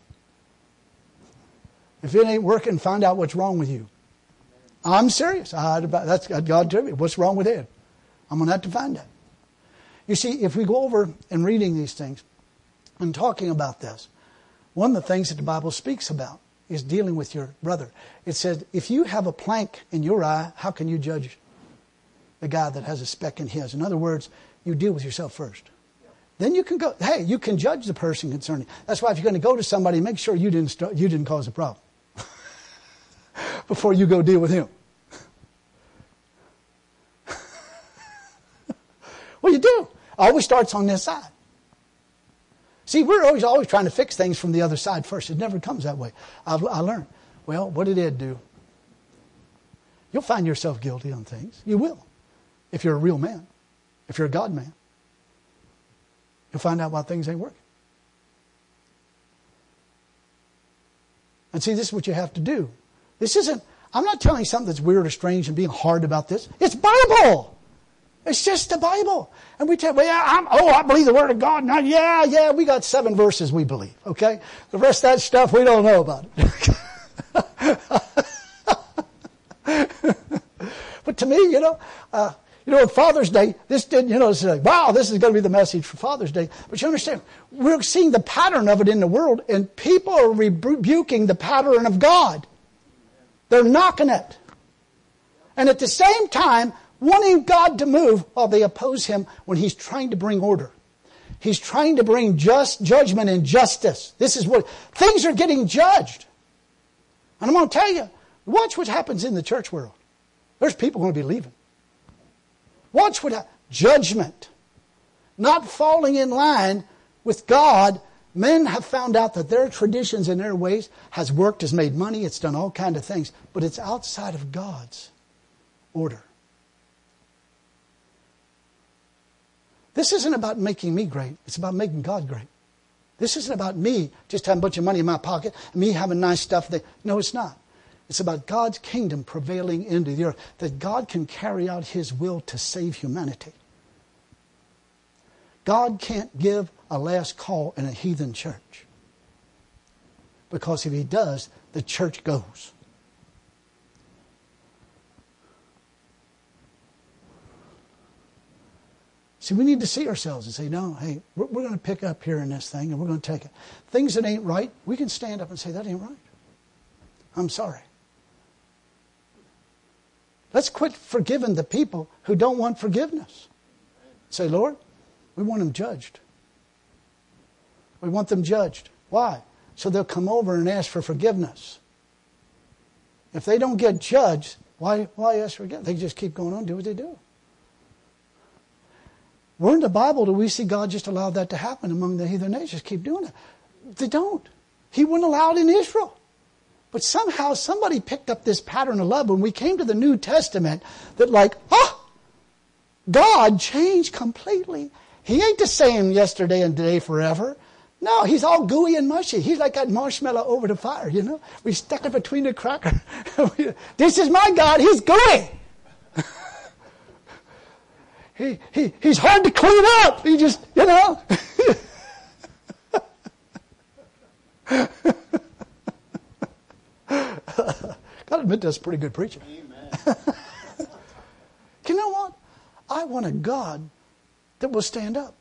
If it ain't working, find out what's wrong with you. I'm serious. That's God told me. What's wrong with Ed? I'm going to have to find out. You see, if we go over and reading these things and talking about this, one of the things that the Bible speaks about is dealing with your brother. It says, if you have a plank in your eye, how can you judge the guy that has a speck in his? In other words, you deal with yourself first. Then you can go, hey, you can judge the person concerning. That's why if you're going to go to somebody, make sure you didn't cause a problem before you go deal with him. Well, you do. Always starts on this side. See, we're always trying to fix things from the other side first. It never comes that way. I learned. Well, what did Ed do? You'll find yourself guilty on things. You will. If you're a real man. If you're a God man. You'll find out why things ain't working. And see, this is what you have to do. This isn't, I'm not telling you something that's weird or strange and being hard about this. It's Bible. It's just the Bible. And we tell, I believe the Word of God. Now, yeah, we got 7 verses we believe, okay? The rest of that stuff, we don't know about it. But to me, on Father's Day, this didn't, it's like, wow, this is going to be the message for Father's Day. But you understand, we're seeing the pattern of it in the world, and people are rebuking the pattern of God. They're knocking it. And at the same time, wanting God to move while they oppose Him when He's trying to bring order. He's trying to bring just judgment and justice. This is what, things are getting judged. And I'm going to tell you, watch what happens in the church world. There's people going to be leaving. Watch what judgment. Not falling in line with God. Men have found out that their traditions and their ways has worked, has made money, it's done all kinds of things. But it's outside of God's order. This isn't about making me great. It's about making God great. This isn't about me just having a bunch of money in my pocket and me having nice stuff. No, it's not. It's about God's kingdom prevailing into the earth. That God can carry out His will to save humanity. God can't give a last call in a heathen church. Because if He does, the church goes. See, we need to see ourselves and say, no, hey, we're going to pick up here in this thing and we're going to take it. Things that ain't right, we can stand up and say, that ain't right. I'm sorry. Let's quit forgiving the people who don't want forgiveness. Say, Lord, we want them judged. We want them judged. Why? So they'll come over and ask for forgiveness. If they don't get judged, why ask for forgiveness? They just keep going on, do what they do. Where in the Bible do we see God just allow that to happen among the heathen nations? Keep doing it. They don't. He wouldn't allow it in Israel. But somehow somebody picked up this pattern of love when we came to the New Testament that God changed completely. He ain't the same yesterday and today forever. No, He's all gooey and mushy. He's like that marshmallow over the fire, We stuck it between the cracker. This is my God. He's gooey. He's hard to clean up. He just, Gotta admit that's pretty good preaching. Amen. You know what? I want a God that will stand up.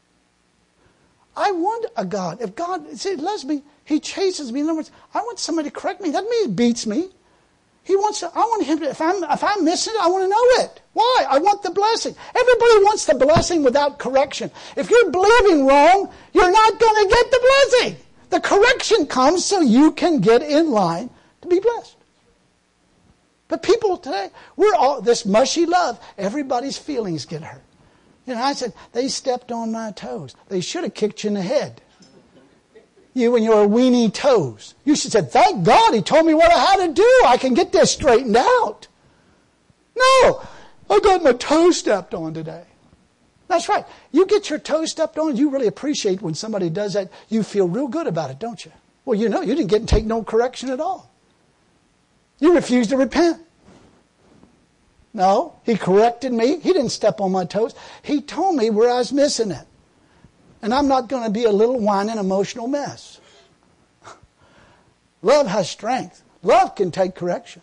I want a God. If God loves me, He chases me. In other words, I want somebody to correct me. That means He beats me. I want Him to, if I'm missing it, I want to know it. Why? I want the blessing. Everybody wants the blessing without correction. If you're believing wrong, you're not going to get the blessing. The correction comes so you can get in line to be blessed. But people today, we're all this mushy love. Everybody's feelings get hurt. You know, I said, they stepped on my toes. They should have kicked you in the head. You and your weenie toes. You should have said, thank God he told me what I had to do. I can get this straightened out. No, I got my toe stepped on today. That's right. You get your toe stepped on, you really appreciate when somebody does that. You feel real good about it, don't you? Well, you know, you didn't get and take no correction at all. You refused to repent. No, he corrected me. He didn't step on my toes. He told me where I was missing it. And I'm not going to be a little whining emotional mess. Love has strength. Love can take correction.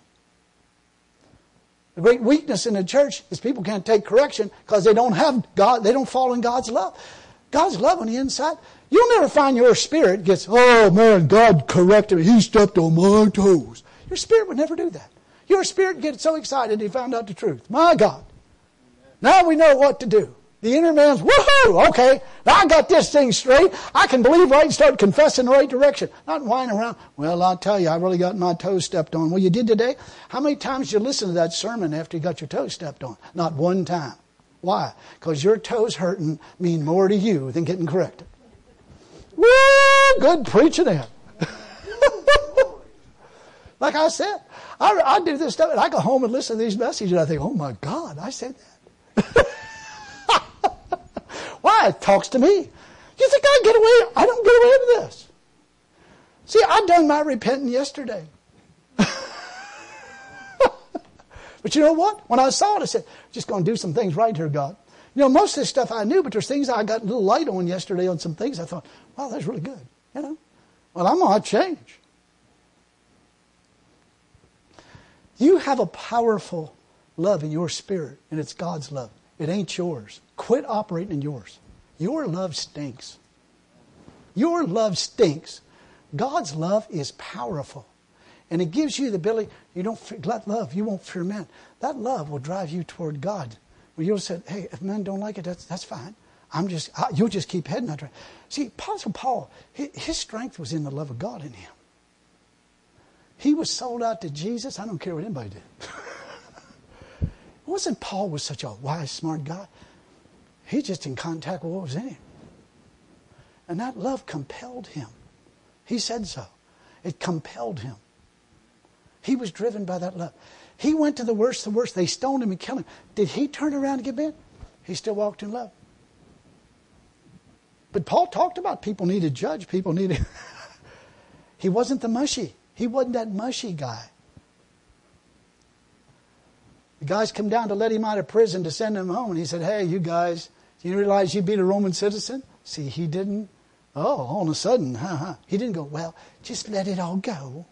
The great weakness in the church is people can't take correction because they don't have God. They don't fall in God's love. God's love on the inside. You'll never find your spirit gets, oh man, God corrected me. He stepped on my toes. Your spirit would never do that. Your spirit gets so excited he found out the truth. My God. Now we know what to do. The inner man's, woohoo, okay, now I got this thing straight. I can believe right and start confessing the right direction. Not whining around. Well, I'll tell you, I really got my toes stepped on. Well, you did today? How many times did you listen to that sermon after you got your toes stepped on? Not one time. Why? Because your toes hurting mean more to you than getting corrected. Woo, good preaching there. Like I said, I do this stuff and I go home and listen to these messages and I think, oh my God, I said that. Why? It talks to me. You think I get away? I don't get away with this. See, I done my repenting yesterday. But you know what? When I saw it, I said, just going to do some things right here, God. You know, most of this stuff I knew, but there's things I got a little light on yesterday on some things. I thought, wow, that's really good. You know, well, I'm going to change. You have a powerful love in your spirit, and it's God's love. It ain't yours. Quit operating in yours. Your love stinks. Your love stinks. God's love is powerful. And it gives you the ability, you don't let love, you won't fear men. That love will drive you toward God. Well, you'll say, hey, if men don't like it, that's fine. You'll just keep heading that way. See, Apostle Paul, his strength was in the love of God in him. He was sold out to Jesus. I don't care what anybody did. It wasn't Paul was such a wise, smart guy. He's just in contact with what was in him. And that love compelled him. He said so. It compelled him. He was driven by that love. He went to the worst. They stoned him and killed him. Did he turn around and get bent? He still walked in love. But Paul talked about people needed judge. People needed... He wasn't the mushy. He wasn't that mushy guy. The guys come down to let him out of prison to send him home. And he said, hey, you guys, do you realize you'd be a Roman citizen? See, he didn't. Oh, all of a sudden, He didn't go, well, just let it all go.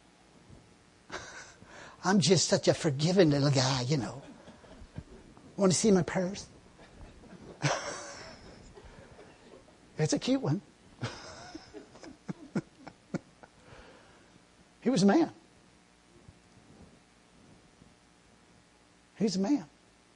I'm just such a forgiving little guy, you know. Want to see my purse? It's a cute one. He was a man. He's a man.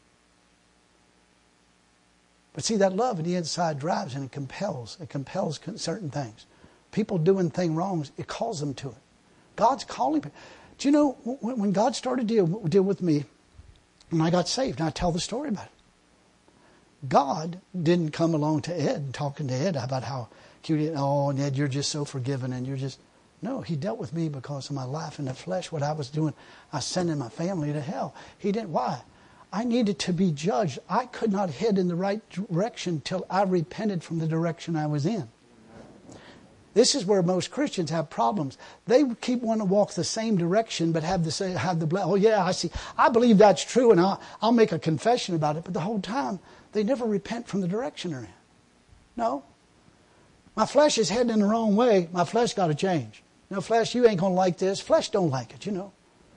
But see, that love in the inside drives and it compels. It compels certain things. People doing things wrong, it calls them to it. God's calling people. Do you know, when God started to deal with me, when I got saved, and I tell the story about it. God didn't come along to Ed and talking to Ed about how cute he is. Oh, and Ed, you're just so forgiving and you're just... No, he dealt with me because of my life in the flesh, what I was doing. I was sending my family to hell. He didn't. Why? I needed to be judged. I could not head in the right direction till I repented from the direction I was in. This is where most Christians have problems. They keep wanting to walk the same direction, but have oh yeah, I see. I believe that's true, and I'll make a confession about it. But the whole time, they never repent from the direction they're in. No. My flesh is heading in the wrong way. My flesh got to change. You know, flesh, you ain't going to like this. Flesh don't like it, you know.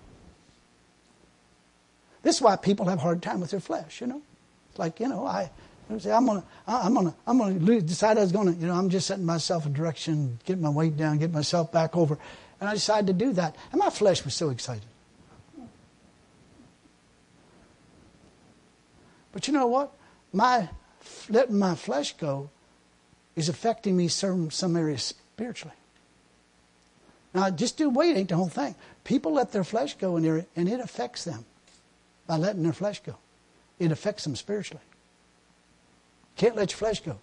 This is why people have a hard time with their flesh, you know. It's like, you know, I'm gonna decide I was gonna, you know, I'm just setting myself a direction, get my weight down, get myself back over. And I decided to do that. And my flesh was so excited. But you know what? Letting my flesh go is affecting me some areas spiritually. Now, just do weight ain't the whole thing. People let their flesh go in there, and it affects them by letting their flesh go. It affects them spiritually. Can't let your flesh go.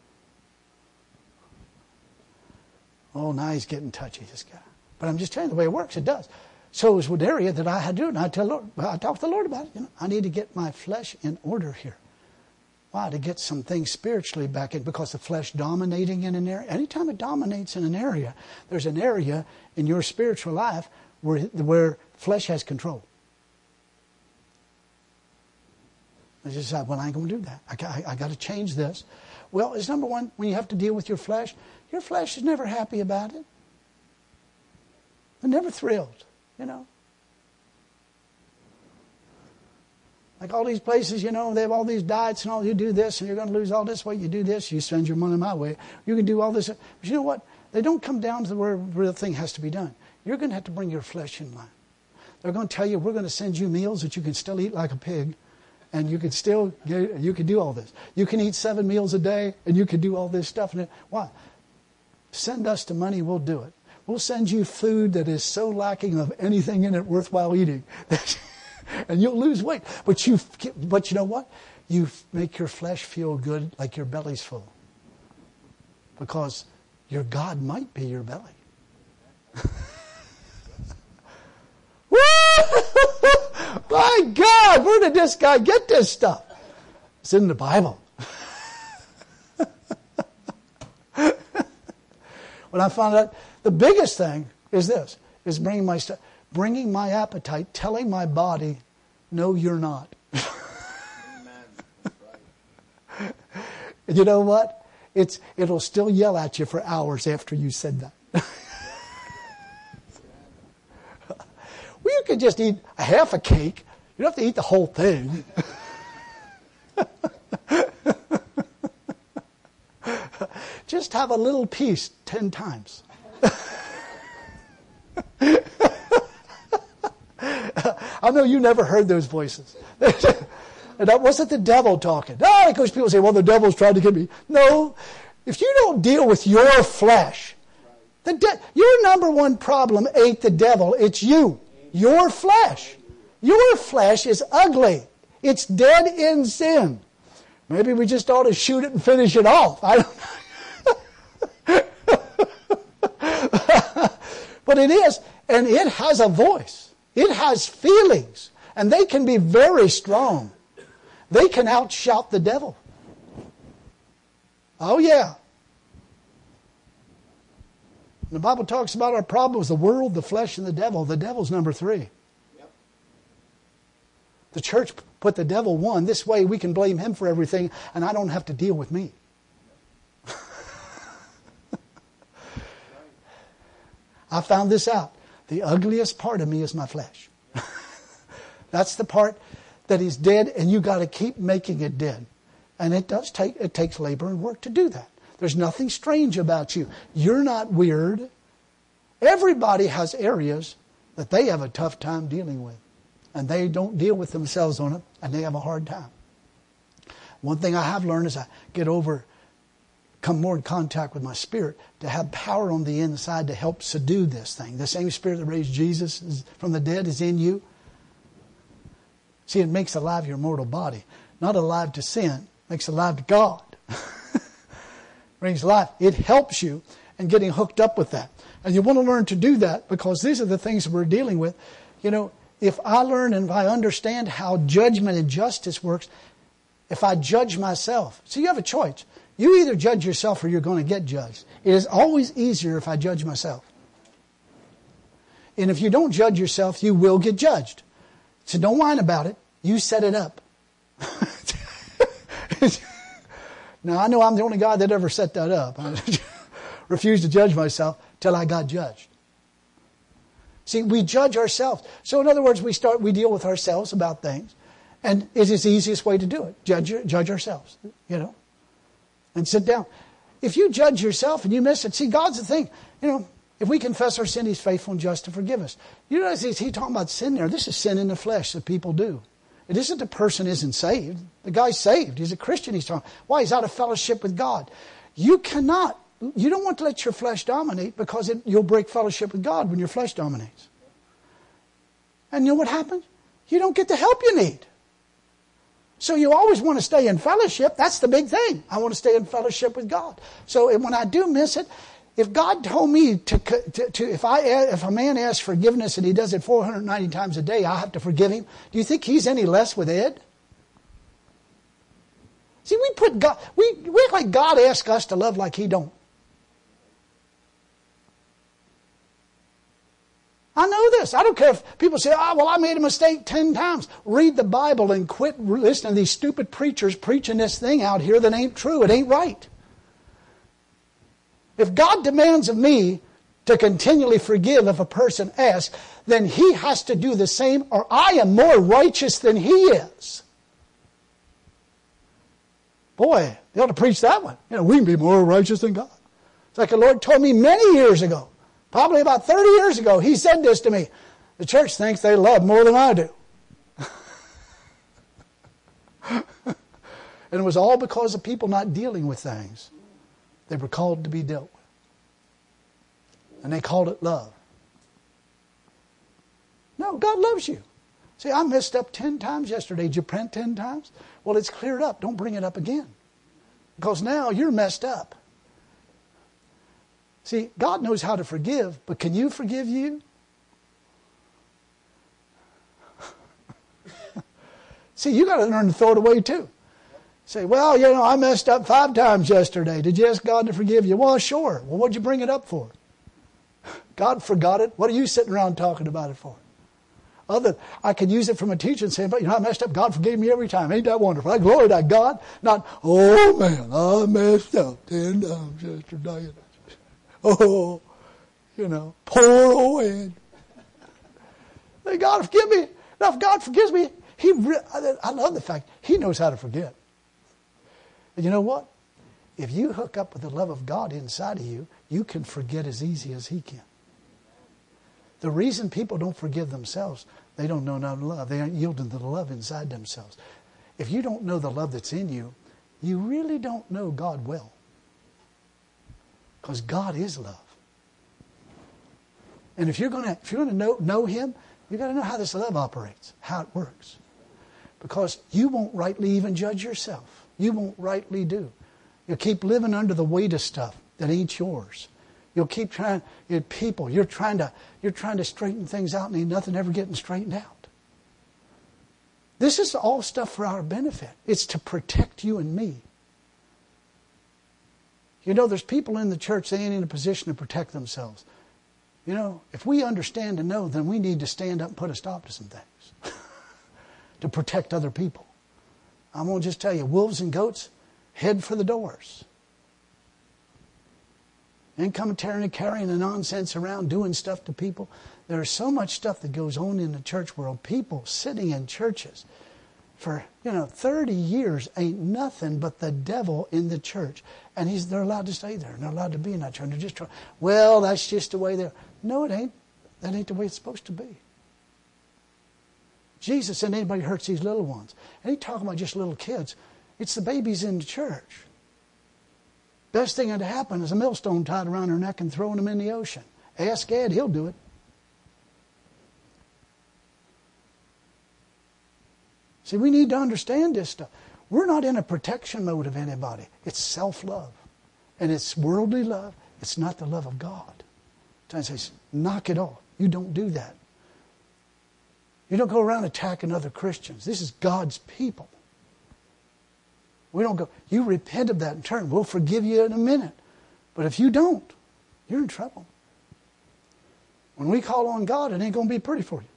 Oh, now he's getting touchy, this guy. But I'm just telling you the way it works. It does. So it was with area that I had to do it. And I talked to the Lord about it. I need to get my flesh in order here. Why? To get some things spiritually back in, because the flesh dominating in an area. Anytime it dominates in an area, there's an area in your spiritual life where flesh has control. I just said, well, I ain't going to do that. I got to change this. Well, it's number one, when you have to deal with your flesh is never happy about it. They're never thrilled, Like all these places, they have all these diets and all. You do this and you're going to lose all this weight. You do this, you spend your money my way. You can do all this. But you know what? They don't come down to where the thing has to be done. You're going to have to bring your flesh in line. They're going to tell you, we're going to send you meals that you can still eat like a pig. And you can do all this. You can eat 7 meals a day and you can do all this stuff. Why? Send us the money, we'll do it. We'll send you food that is so lacking of anything in it worthwhile eating. And you'll lose weight. But you know what? You make your flesh feel good like your belly's full. Because your God might be your belly. My God, where did this guy get this stuff? It's in the Bible. When I found out, the biggest thing is this, is bringing my appetite, telling my body, no, you're not. Amen. You know what? It'll still yell at you for hours after you said that. Well, you could just eat a half a cake. You don't have to eat the whole thing. Just have a little piece 10 times. I know you never heard those voices. And that wasn't the devil talking. No, because people say, well, the devil's trying to get me. No, if you don't deal with your flesh, your number one problem ain't the devil, it's you. Your flesh. Your flesh is ugly. It's dead in sin. Maybe we just ought to shoot it and finish it off. I don't know. But it is, and it has a voice. It has feelings, and they can be very strong. They can outshout the devil. Oh yeah. The Bible talks about our problems, the world, the flesh, and the devil. The devil's number 3. Yep. The church put the devil 1. This way we can blame him for everything, and I don't have to deal with me. I found this out. The ugliest part of me is my flesh. That's the part that is dead, and you got to keep making it dead. And it takes labor and work to do that. There's nothing strange about you. You're not weird. Everybody has areas that they have a tough time dealing with. And they don't deal with themselves on it, and they have a hard time. One thing I have learned is I come more in contact with my spirit to have power on the inside to help subdue this thing. The same spirit that raised Jesus from the dead is in you. See, it makes alive your mortal body. Not alive to sin, makes alive to God. Brings life. It helps you in getting hooked up with that. And you want to learn to do that because these are the things we're dealing with. If I learn and if I understand how judgment and justice works, if I judge myself. So you have a choice. You either judge yourself or you're going to get judged. It is always easier if I judge myself. And if you don't judge yourself, you will get judged. So don't whine about it. You set it up. Now, I know I'm the only guy that ever set that up. I refused to judge myself till I got judged. See, we judge ourselves. So in other words, we deal with ourselves about things. And it is the easiest way to do it. Judge ourselves, and sit down. If you judge yourself and you miss it, see, God's the thing. If we confess our sin, He's faithful and just to forgive us. You notice He's talking about sin there. This is sin in the flesh that people do. It isn't the person isn't saved. The guy's saved. He's a Christian. He's talking. Why? He's out of fellowship with God. You cannot You don't want to let your flesh dominate because you'll break fellowship with God when your flesh dominates. And you know what happens? You don't get the help you need. So you always want to stay in fellowship. That's the big thing. I want to stay in fellowship with God. So when I do miss it, if God told me if a man asks forgiveness and he does it 490 times a day, I have to forgive him. Do you think he's any less with Ed? See, we act like God asks us to love like He don't. I know this. I don't care if people say, I made a mistake 10 times. Read the Bible and quit listening to these stupid preachers preaching this thing out here that ain't true. It ain't right. If God demands of me to continually forgive if a person asks, then He has to do the same, or I am more righteous than He is. Boy, they ought to preach that one. We can be more righteous than God. It's like the Lord told me many years ago. Probably about 30 years ago, He said this to me. The church thinks they love more than I do. And it was all because of people not dealing with things they were called to be dealt with. And they called it love. No, God loves you. See, I messed up 10 times yesterday. Did you print 10 times? Well, it's cleared up. Don't bring it up again. Because now you're messed up. See, God knows how to forgive, but can you forgive you? See, you got to learn to throw it away too. Say, I messed up 5 times yesterday. Did you ask God to forgive you? Well, sure. Well, what'd you bring it up for? God forgot it. What are you sitting around talking about it for? I could use it from a teacher and say, but I messed up. God forgave me every time. Ain't that wonderful? I glory to God. Not, oh man, I messed up 10 times yesterday. Oh, poor old Ed. God forgive me. Now, if God forgives me, I love the fact He knows how to forgive. And you know what? If you hook up with the love of God inside of you, you can forget as easy as He can. The reason people don't forgive themselves, they don't know not love. They aren't yielding to the love inside themselves. If you don't know the love that's in you, you really don't know God well. Because God is love. And if you're going to know Him, you've got to know how this love operates, how it works. Because you won't rightly even judge yourself. You won't rightly do. You'll keep living under the weight of stuff that ain't yours. You'll keep trying, you're trying to straighten things out and ain't nothing ever getting straightened out. This is all stuff for our benefit. It's to protect you and me. There's people in the church, they ain't in a position to protect themselves. If we understand and know, then we need to stand up and put a stop to some things. To protect other people. I'm going to just tell you, wolves and goats, head for the doors. Ain't coming tearing and carrying the nonsense around, doing stuff to people. There's so much stuff that goes on in the church world. People sitting in churches for 30 years ain't nothing but the devil in the church. And they're allowed to stay there. And they're allowed to be in that church. And they're just trying, that's just the way they're. No, it ain't. That ain't the way it's supposed to be. Jesus said anybody hurts these little ones. And He's talking about just little kids. It's the babies in the church. Best thing that happen is a millstone tied around her neck and throwing them in the ocean. Ask Ed, he'll do it. See, we need to understand this stuff. We're not in a protection mode of anybody. It's self-love. And it's worldly love. It's not the love of God. I say, knock it off. You don't do that. You don't go around attacking other Christians. This is God's people. We don't go, you repent of that in turn. We'll forgive you in a minute. But if you don't, you're in trouble. When we call on God, it ain't going to be pretty for you.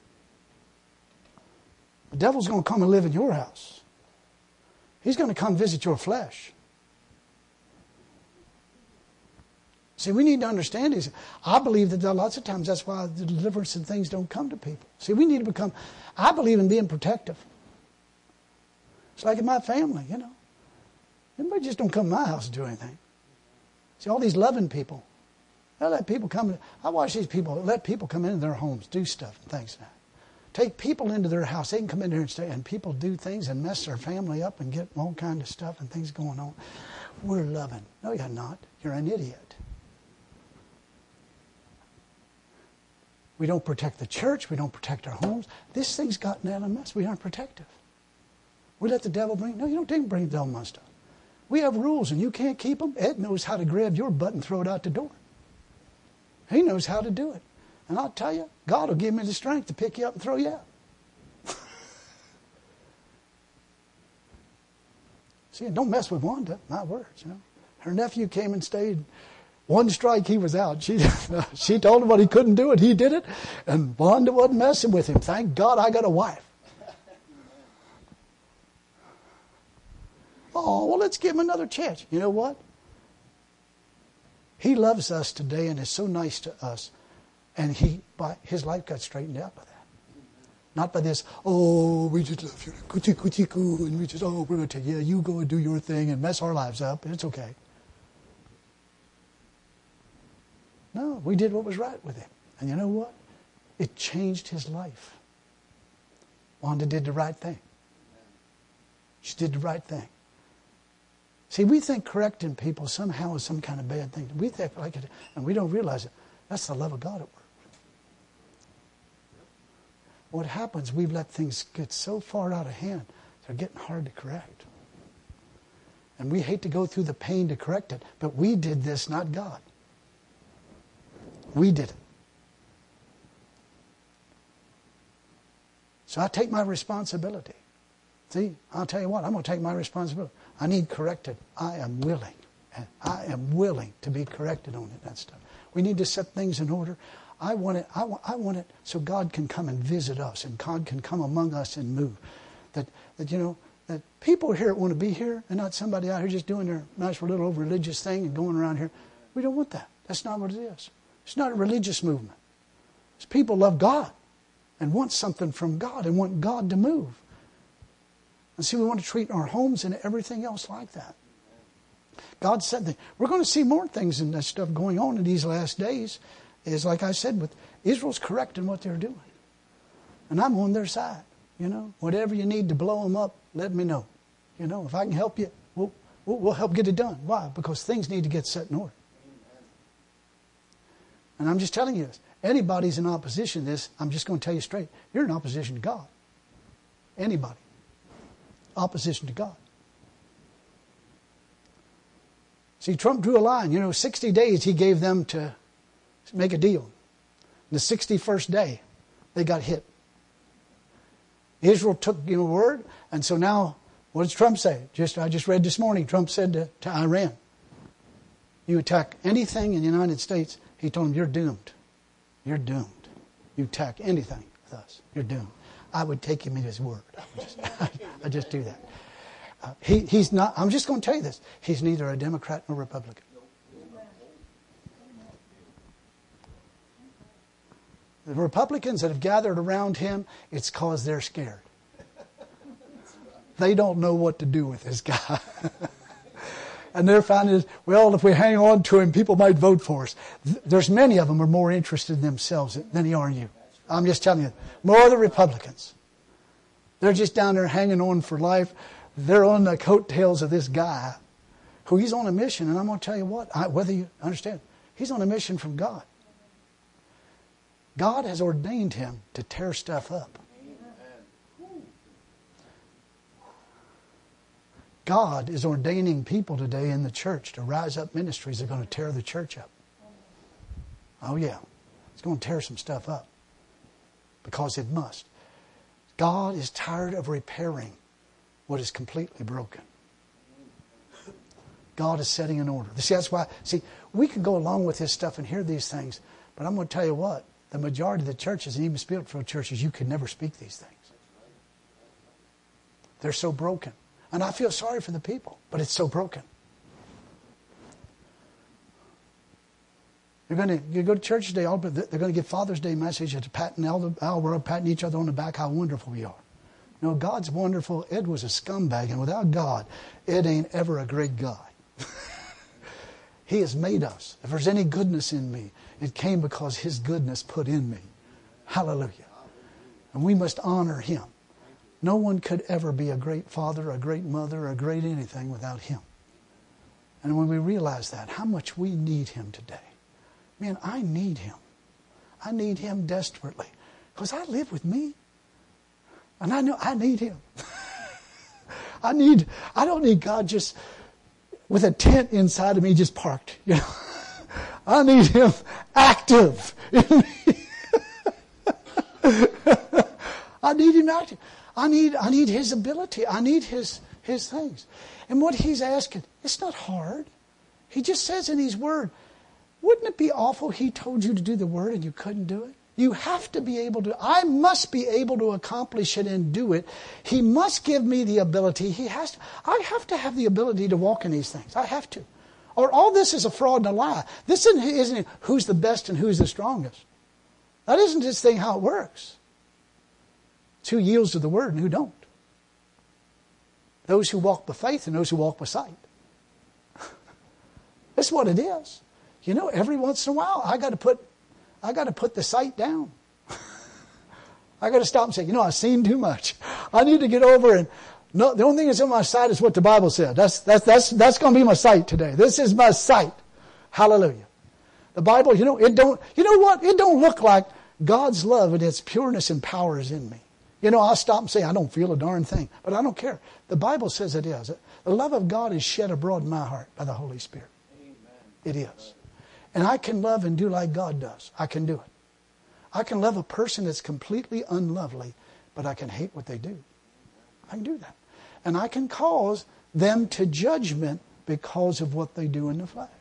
The devil's going to come and live in your house. He's going to come visit your flesh. See, we need to understand this. I believe that lots of times that's why the deliverance and things don't come to people. See, we need to I believe in being protective. It's like in my family, Everybody just don't come to my house and do anything. See, all these loving people, they let people come. I watch these people let people come into their homes, do stuff and things like that. Take people into their house. They can come in there and stay, and people do things and mess their family up and get all kinds of stuff and things going on. We're loving. No, you're not. you're an idiot. We don't protect the church. We don't protect our homes. This thing's gotten out of mess. We aren't protective. We let the devil bring... No, you don't even bring the devil my stuff. We have rules and you can't keep them. Ed knows how to grab your butt and throw it out the door. He knows how to do it. And I'll tell you, God will give me the strength to pick you up and throw you out. See, don't mess with Wanda. My words, Her nephew came and stayed. One strike, he was out. She told him what he couldn't do, and he did it. And Wanda wasn't messing with him. Thank God I got a wife. Oh, well, let's give him another chance. You know what? He loves us today and is so nice to us. And his life got straightened out by that. Not by this, oh, we just love you, coochie, coochie, coo, and we just, oh, we're going to tell you, you go and do your thing and mess our lives up. It's okay. No, we did what was right with him. And you know what? It changed his life. Wanda did the right thing. She did the right thing. See, we think correcting people somehow is some kind of bad thing. We think like it, and we don't realize it. That's the love of God at work. What happens, we've let things get so far out of hand, they're getting hard to correct. And we hate to go through the pain to correct it, but we did this, not God. We did it. So I take my responsibility. See, I'll tell you what, I'm going to take my responsibility. I need corrected. I am willing. And I am willing to be corrected on it, that stuff. We need to set things in order. I want it so God can come and visit us and God can come among us and move. That people here want to be here and not somebody out here just doing their nice little religious thing and going around here. We don't want that. That's not what it is. It's not a religious movement. It's people love God and want something from God and want God to move. And see, we want to treat our homes and everything else like that. God said that we're going to see more things and that stuff going on in these last days. Is like I said, with Israel's correcting what they're doing. And I'm on their side. Whatever you need to blow them up, let me know. If I can help you, we'll help get it done. Why? Because things need to get set in order. And I'm just telling you this. Anybody's in opposition to this, I'm just going to tell you straight. You're in opposition to God. Anybody. Opposition to God. See, Trump drew a line. 60 days he gave them to make a deal. The 61st day, they got hit. Israel took word, and so now, what does Trump say? I just read this morning, Trump said to Iran, you attack anything in the United States, he told them, you're doomed. You're doomed. You attack anything with us, you're doomed. I would take him at his word. I just do that. He's not, I'm just going to tell you this, he's neither a Democrat nor Republican. The Republicans that have gathered around him, it's because they're scared. They don't know what to do with this guy. And they're finding, well, if we hang on to him, people might vote for us. There's many of them are more interested in themselves than they are in you. I'm just telling you, more of the Republicans. They're just down there hanging on for life. They're on the coattails of this guy who he's on a mission. And I'm going to tell you what, whether you understand, he's on a mission from God. God has ordained him to tear stuff up. God is ordaining people today in the church to rise up ministries that are going to tear the church up. Oh yeah, it's going to tear some stuff up because it must. God is tired of repairing what is completely broken. God is setting an order. See, that's why, we can go along with this stuff and hear these things, but I'm going to tell you what, the majority of the churches, and even Spirit-filled churches, you can never speak these things. They're so broken. And I feel sorry for the people, but it's so broken. You go to church today, they're going to give Father's Day message at patting we're patting each other on the back, how wonderful we are. No, God's wonderful. Ed was a scumbag, and without God, Ed ain't ever a great guy. He has made us. If there's any goodness in me, it came because His goodness put in me. Hallelujah. And we must honor Him. No one could ever be a great father, a great mother, a great anything without Him. And when we realize that, how much we need Him today. Man, I need Him. I need Him desperately. Because I live with me. And I know I need Him. I don't need God just with a tent inside of me just parked. You know, I need Him active in me. I need Him active. I need His ability. I need His things. And what He's asking, it's not hard. He just says in His Word, wouldn't it be awful He told you to do the Word and you couldn't do it? You have to be able to. I must be able to accomplish it and do it. He must give me the ability. I have to have the ability to walk in these things. I have to. Or all this is a fraud and a lie. This isn't who's the best and who's the strongest. That isn't this thing how it works. It's who yields to the Word and who don't. Those who walk by faith and those who walk by sight. That's what it is. You know, every once in a while, I got to put the sight down. I got to stop and say, you know, I've seen too much. I need to get over and no. The only thing that's on my sight is what the Bible said. That's going to be my sight today. This is my sight. Hallelujah. The Bible, you know what? It don't look like God's love and its pureness and power is in me. You know, I'll stop and say, I don't feel a darn thing. But I don't care. The Bible says it is. The love of God is shed abroad in my heart by the Holy Spirit. Amen. It is. And I can love and do like God does. I can do it. I can love a person that's completely unlovely, but I can hate what they do. I can do that. And I can cause them to judgment because of what they do in the flesh.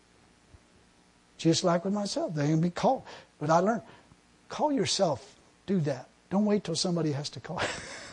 Just like with myself. They can be called. But I learned, call yourself. Do that. Don't wait till somebody has to call.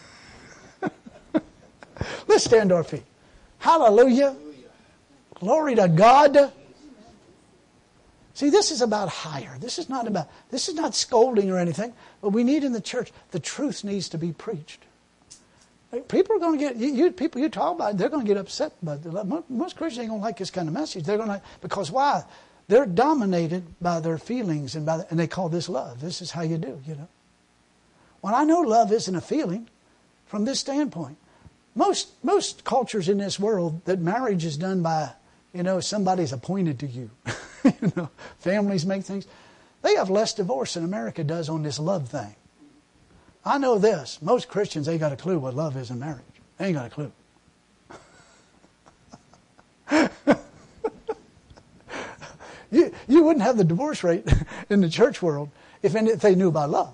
Let's stand to our feet. Hallelujah. Glory to God. See, this is about higher. This is not scolding or anything. But we need in the church, the truth needs to be preached. People are going to get, people you talk about, they're going to get upset about it. Most Christians ain't going to like this kind of message. They're going to, because why? They're dominated by their feelings and they call this love. This is how you do, you know. Well, I know love isn't a feeling from this standpoint. Most cultures in this world that marriage is done by, you know, somebody's appointed to you. You know, families make things. They have less divorce than America does on this love thing. I know this. Most Christians ain't got a clue what love is in marriage. They ain't got a clue. You wouldn't have the divorce rate in the church world if they knew about love.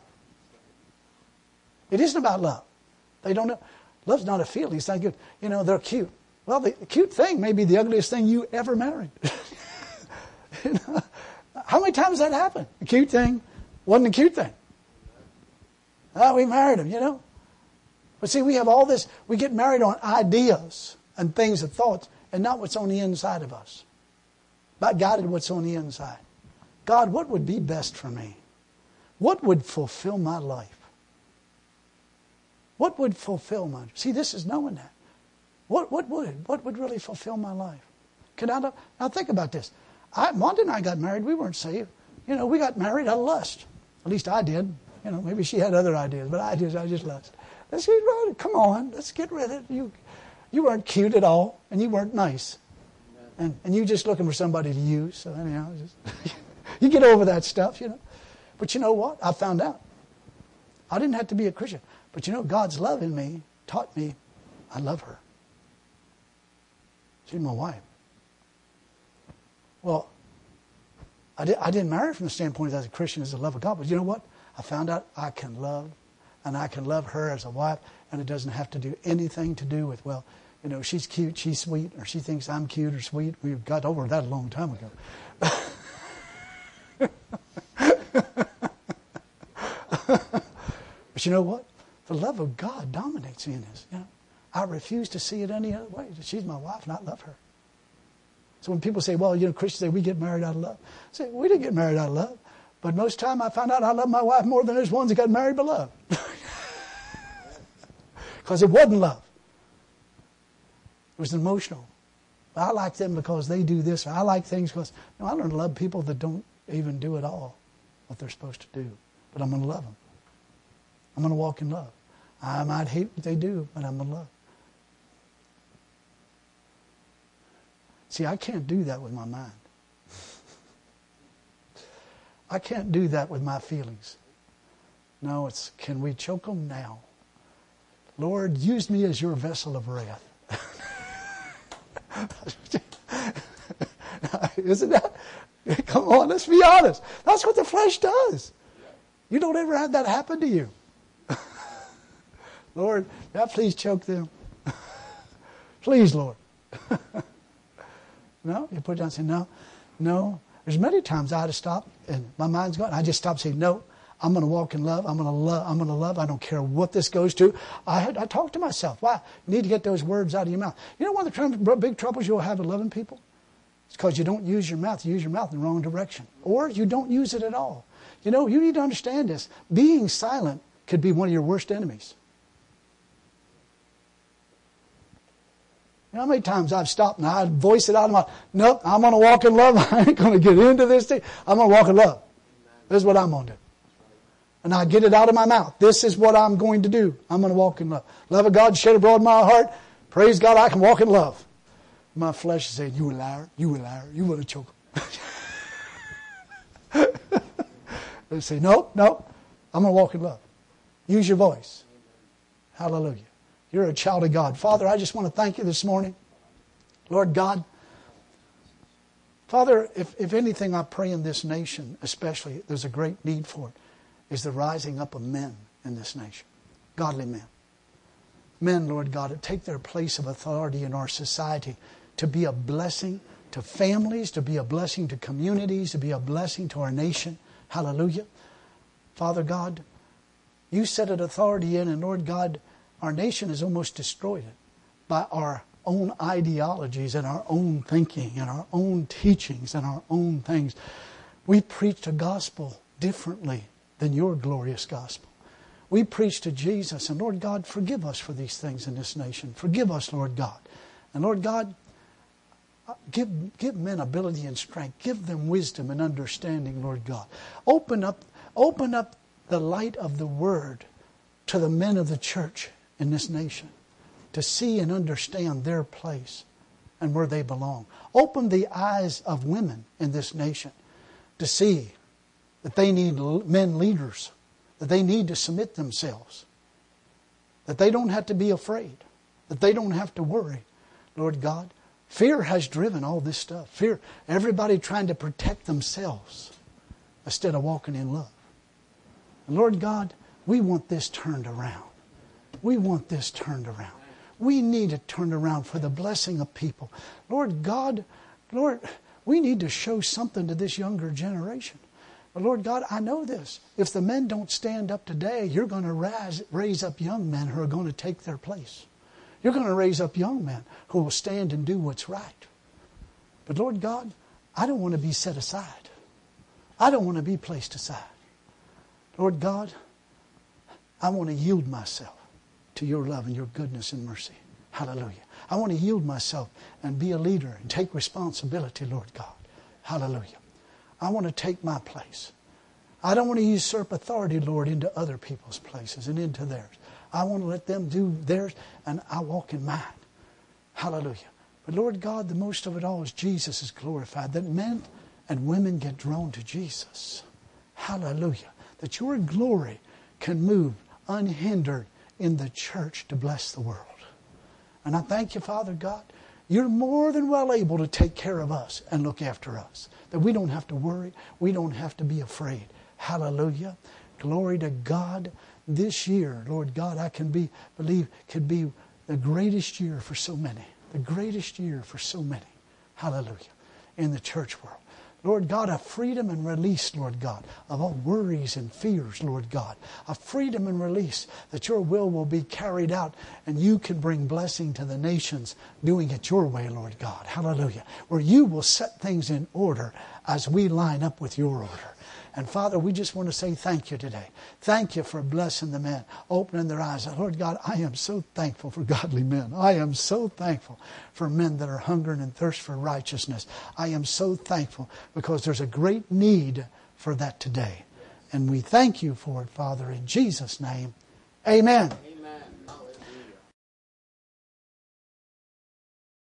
It isn't about love. They don't know. Love's not a feeling. It's not good. You know, they're cute. Well, the cute thing may be the ugliest thing you ever married. You know? How many times that happened? The cute thing wasn't a cute thing. Oh, we married him, you know. But see, we have all this. We get married on ideas and things and thoughts and not what's on the inside of us. But guided what's on the inside. God, what would be best for me? What would fulfill my life? What would fulfill my... See, this is knowing that. What would really fulfill my life? Now think about this. Wanda and I got married. We weren't saved. You know, we got married out of lust. At least I did. You know, maybe she had other ideas, but I just lust. Let's get rid of it. Come on, let's get rid of it. You weren't cute at all, and you weren't nice. And you just looking for somebody to use. So anyhow, you get over that stuff, you know. But you know what? I found out. I didn't have to be a Christian. But you know, God's love in me taught me I love her. She's my wife. Well, I didn't marry her from the standpoint as a Christian, as the love of God. But you know what? I found out I can love, and I can love her as a wife, and it doesn't have to do anything to do with, well, you know, she's cute, she's sweet, or she thinks I'm cute or sweet. We got over that a long time ago. But you know what? The love of God dominates me in this. You know, I refuse to see it any other way. She's my wife, and I love her. So when people say, well, you know, Christians say we get married out of love. I say, we didn't get married out of love. But most of the time I found out I love my wife more than there's ones that got married by love. Because it wasn't love. It was emotional. I like them because they do this. Or I like things because... I learned to love people that don't even do at all what they're supposed to do. But I'm going to love them. I'm going to walk in love. I might hate what they do, but I'm going to love. See, I can't do that with my mind. I can't do that with my feelings. No, it's, can we choke them now? Lord, use me as your vessel of wrath. Isn't that? Come on, let's be honest. That's what the flesh does. You don't ever have that happen to you. Lord, now please choke them. Please, Lord. No, you put it down and say, no. There's many times I had to stop and my mind's going. I just stopped saying, no, I'm going to walk in love. I'm going to love. I don't care what this goes to. I talk to myself. Why? You need to get those words out of your mouth. You know one of the big troubles you'll have with loving people? It's because you don't use your mouth. You use your mouth in the wrong direction. Or you don't use it at all. You know, you need to understand this. Being silent could be one of your worst enemies. You know how many times I've stopped and I'd voice it out of my, nope, I'm going to walk in love. I ain't going to get into this thing. I'm going to walk in love. This is what I'm going to do. And I get it out of my mouth. This is what I'm going to do. I'm going to walk in love. Love of God shed abroad in my heart. Praise God, I can walk in love. My flesh is saying, you a liar, you a liar, you want to choke him. They say, no, I'm going to walk in love. Use your voice. Hallelujah. You're a child of God. Father, I just want to thank you this morning. Lord God, Father, if anything I pray in this nation, especially, there's a great need for it, is the rising up of men in this nation. Godly men. Men, Lord God, that take their place of authority in our society to be a blessing to families, to be a blessing to communities, to be a blessing to our nation. Hallelujah. Father God, you set an authority in, and Lord God, our nation has almost destroyed it by our own ideologies and our own thinking and our own teachings and our own things. We preach the gospel differently than your glorious gospel. We preach to Jesus, and Lord God, forgive us for these things in this nation. Forgive us, Lord God. And Lord God, give men ability and strength. Give them wisdom and understanding, Lord God. Open up the light of the Word to the men of the church in this nation to see and understand their place and where they belong. Open the eyes of women in this nation to see that they need men leaders, that they need to submit themselves, that they don't have to be afraid, that they don't have to worry. Lord God, fear has driven all this stuff. Fear, everybody trying to protect themselves instead of walking in love. And Lord God, we want this turned around. We want this turned around. We need it turned around for the blessing of people. Lord God, Lord, we need to show something to this younger generation. But Lord God, I know this. If the men don't stand up today, you're going to raise up young men who are going to take their place. You're going to raise up young men who will stand and do what's right. But Lord God, I don't want to be set aside. I don't want to be placed aside. Lord God, I want to yield myself to your love and your goodness and mercy. Hallelujah. I want to yield myself and be a leader and take responsibility, Lord God. Hallelujah. I want to take my place. I don't want to usurp authority, Lord, into other people's places and into theirs. I want to let them do theirs and I walk in mine. Hallelujah. But Lord God, the most of it all is Jesus is glorified. That men and women get drawn to Jesus. Hallelujah. That your glory can move unhindered in the church to bless the world. And I thank you, Father God. You're more than well able to take care of us and look after us. That we don't have to worry. We don't have to be afraid. Hallelujah. Glory to God. This year, Lord God, I believe could be the greatest year for so many. The greatest year for so many. Hallelujah. In the church world. Lord God, a freedom and release, Lord God, of all worries and fears, Lord God. A freedom and release that your will be carried out and you can bring blessing to the nations doing it your way, Lord God. Hallelujah. Where you will set things in order as we line up with your order. And Father, we just want to say thank you today. Thank you for blessing the men, opening their eyes. Lord God, I am so thankful for godly men. I am so thankful for men that are hungering and thirst for righteousness. I am so thankful because there's a great need for that today. And we thank you for it, Father, in Jesus' name. Amen.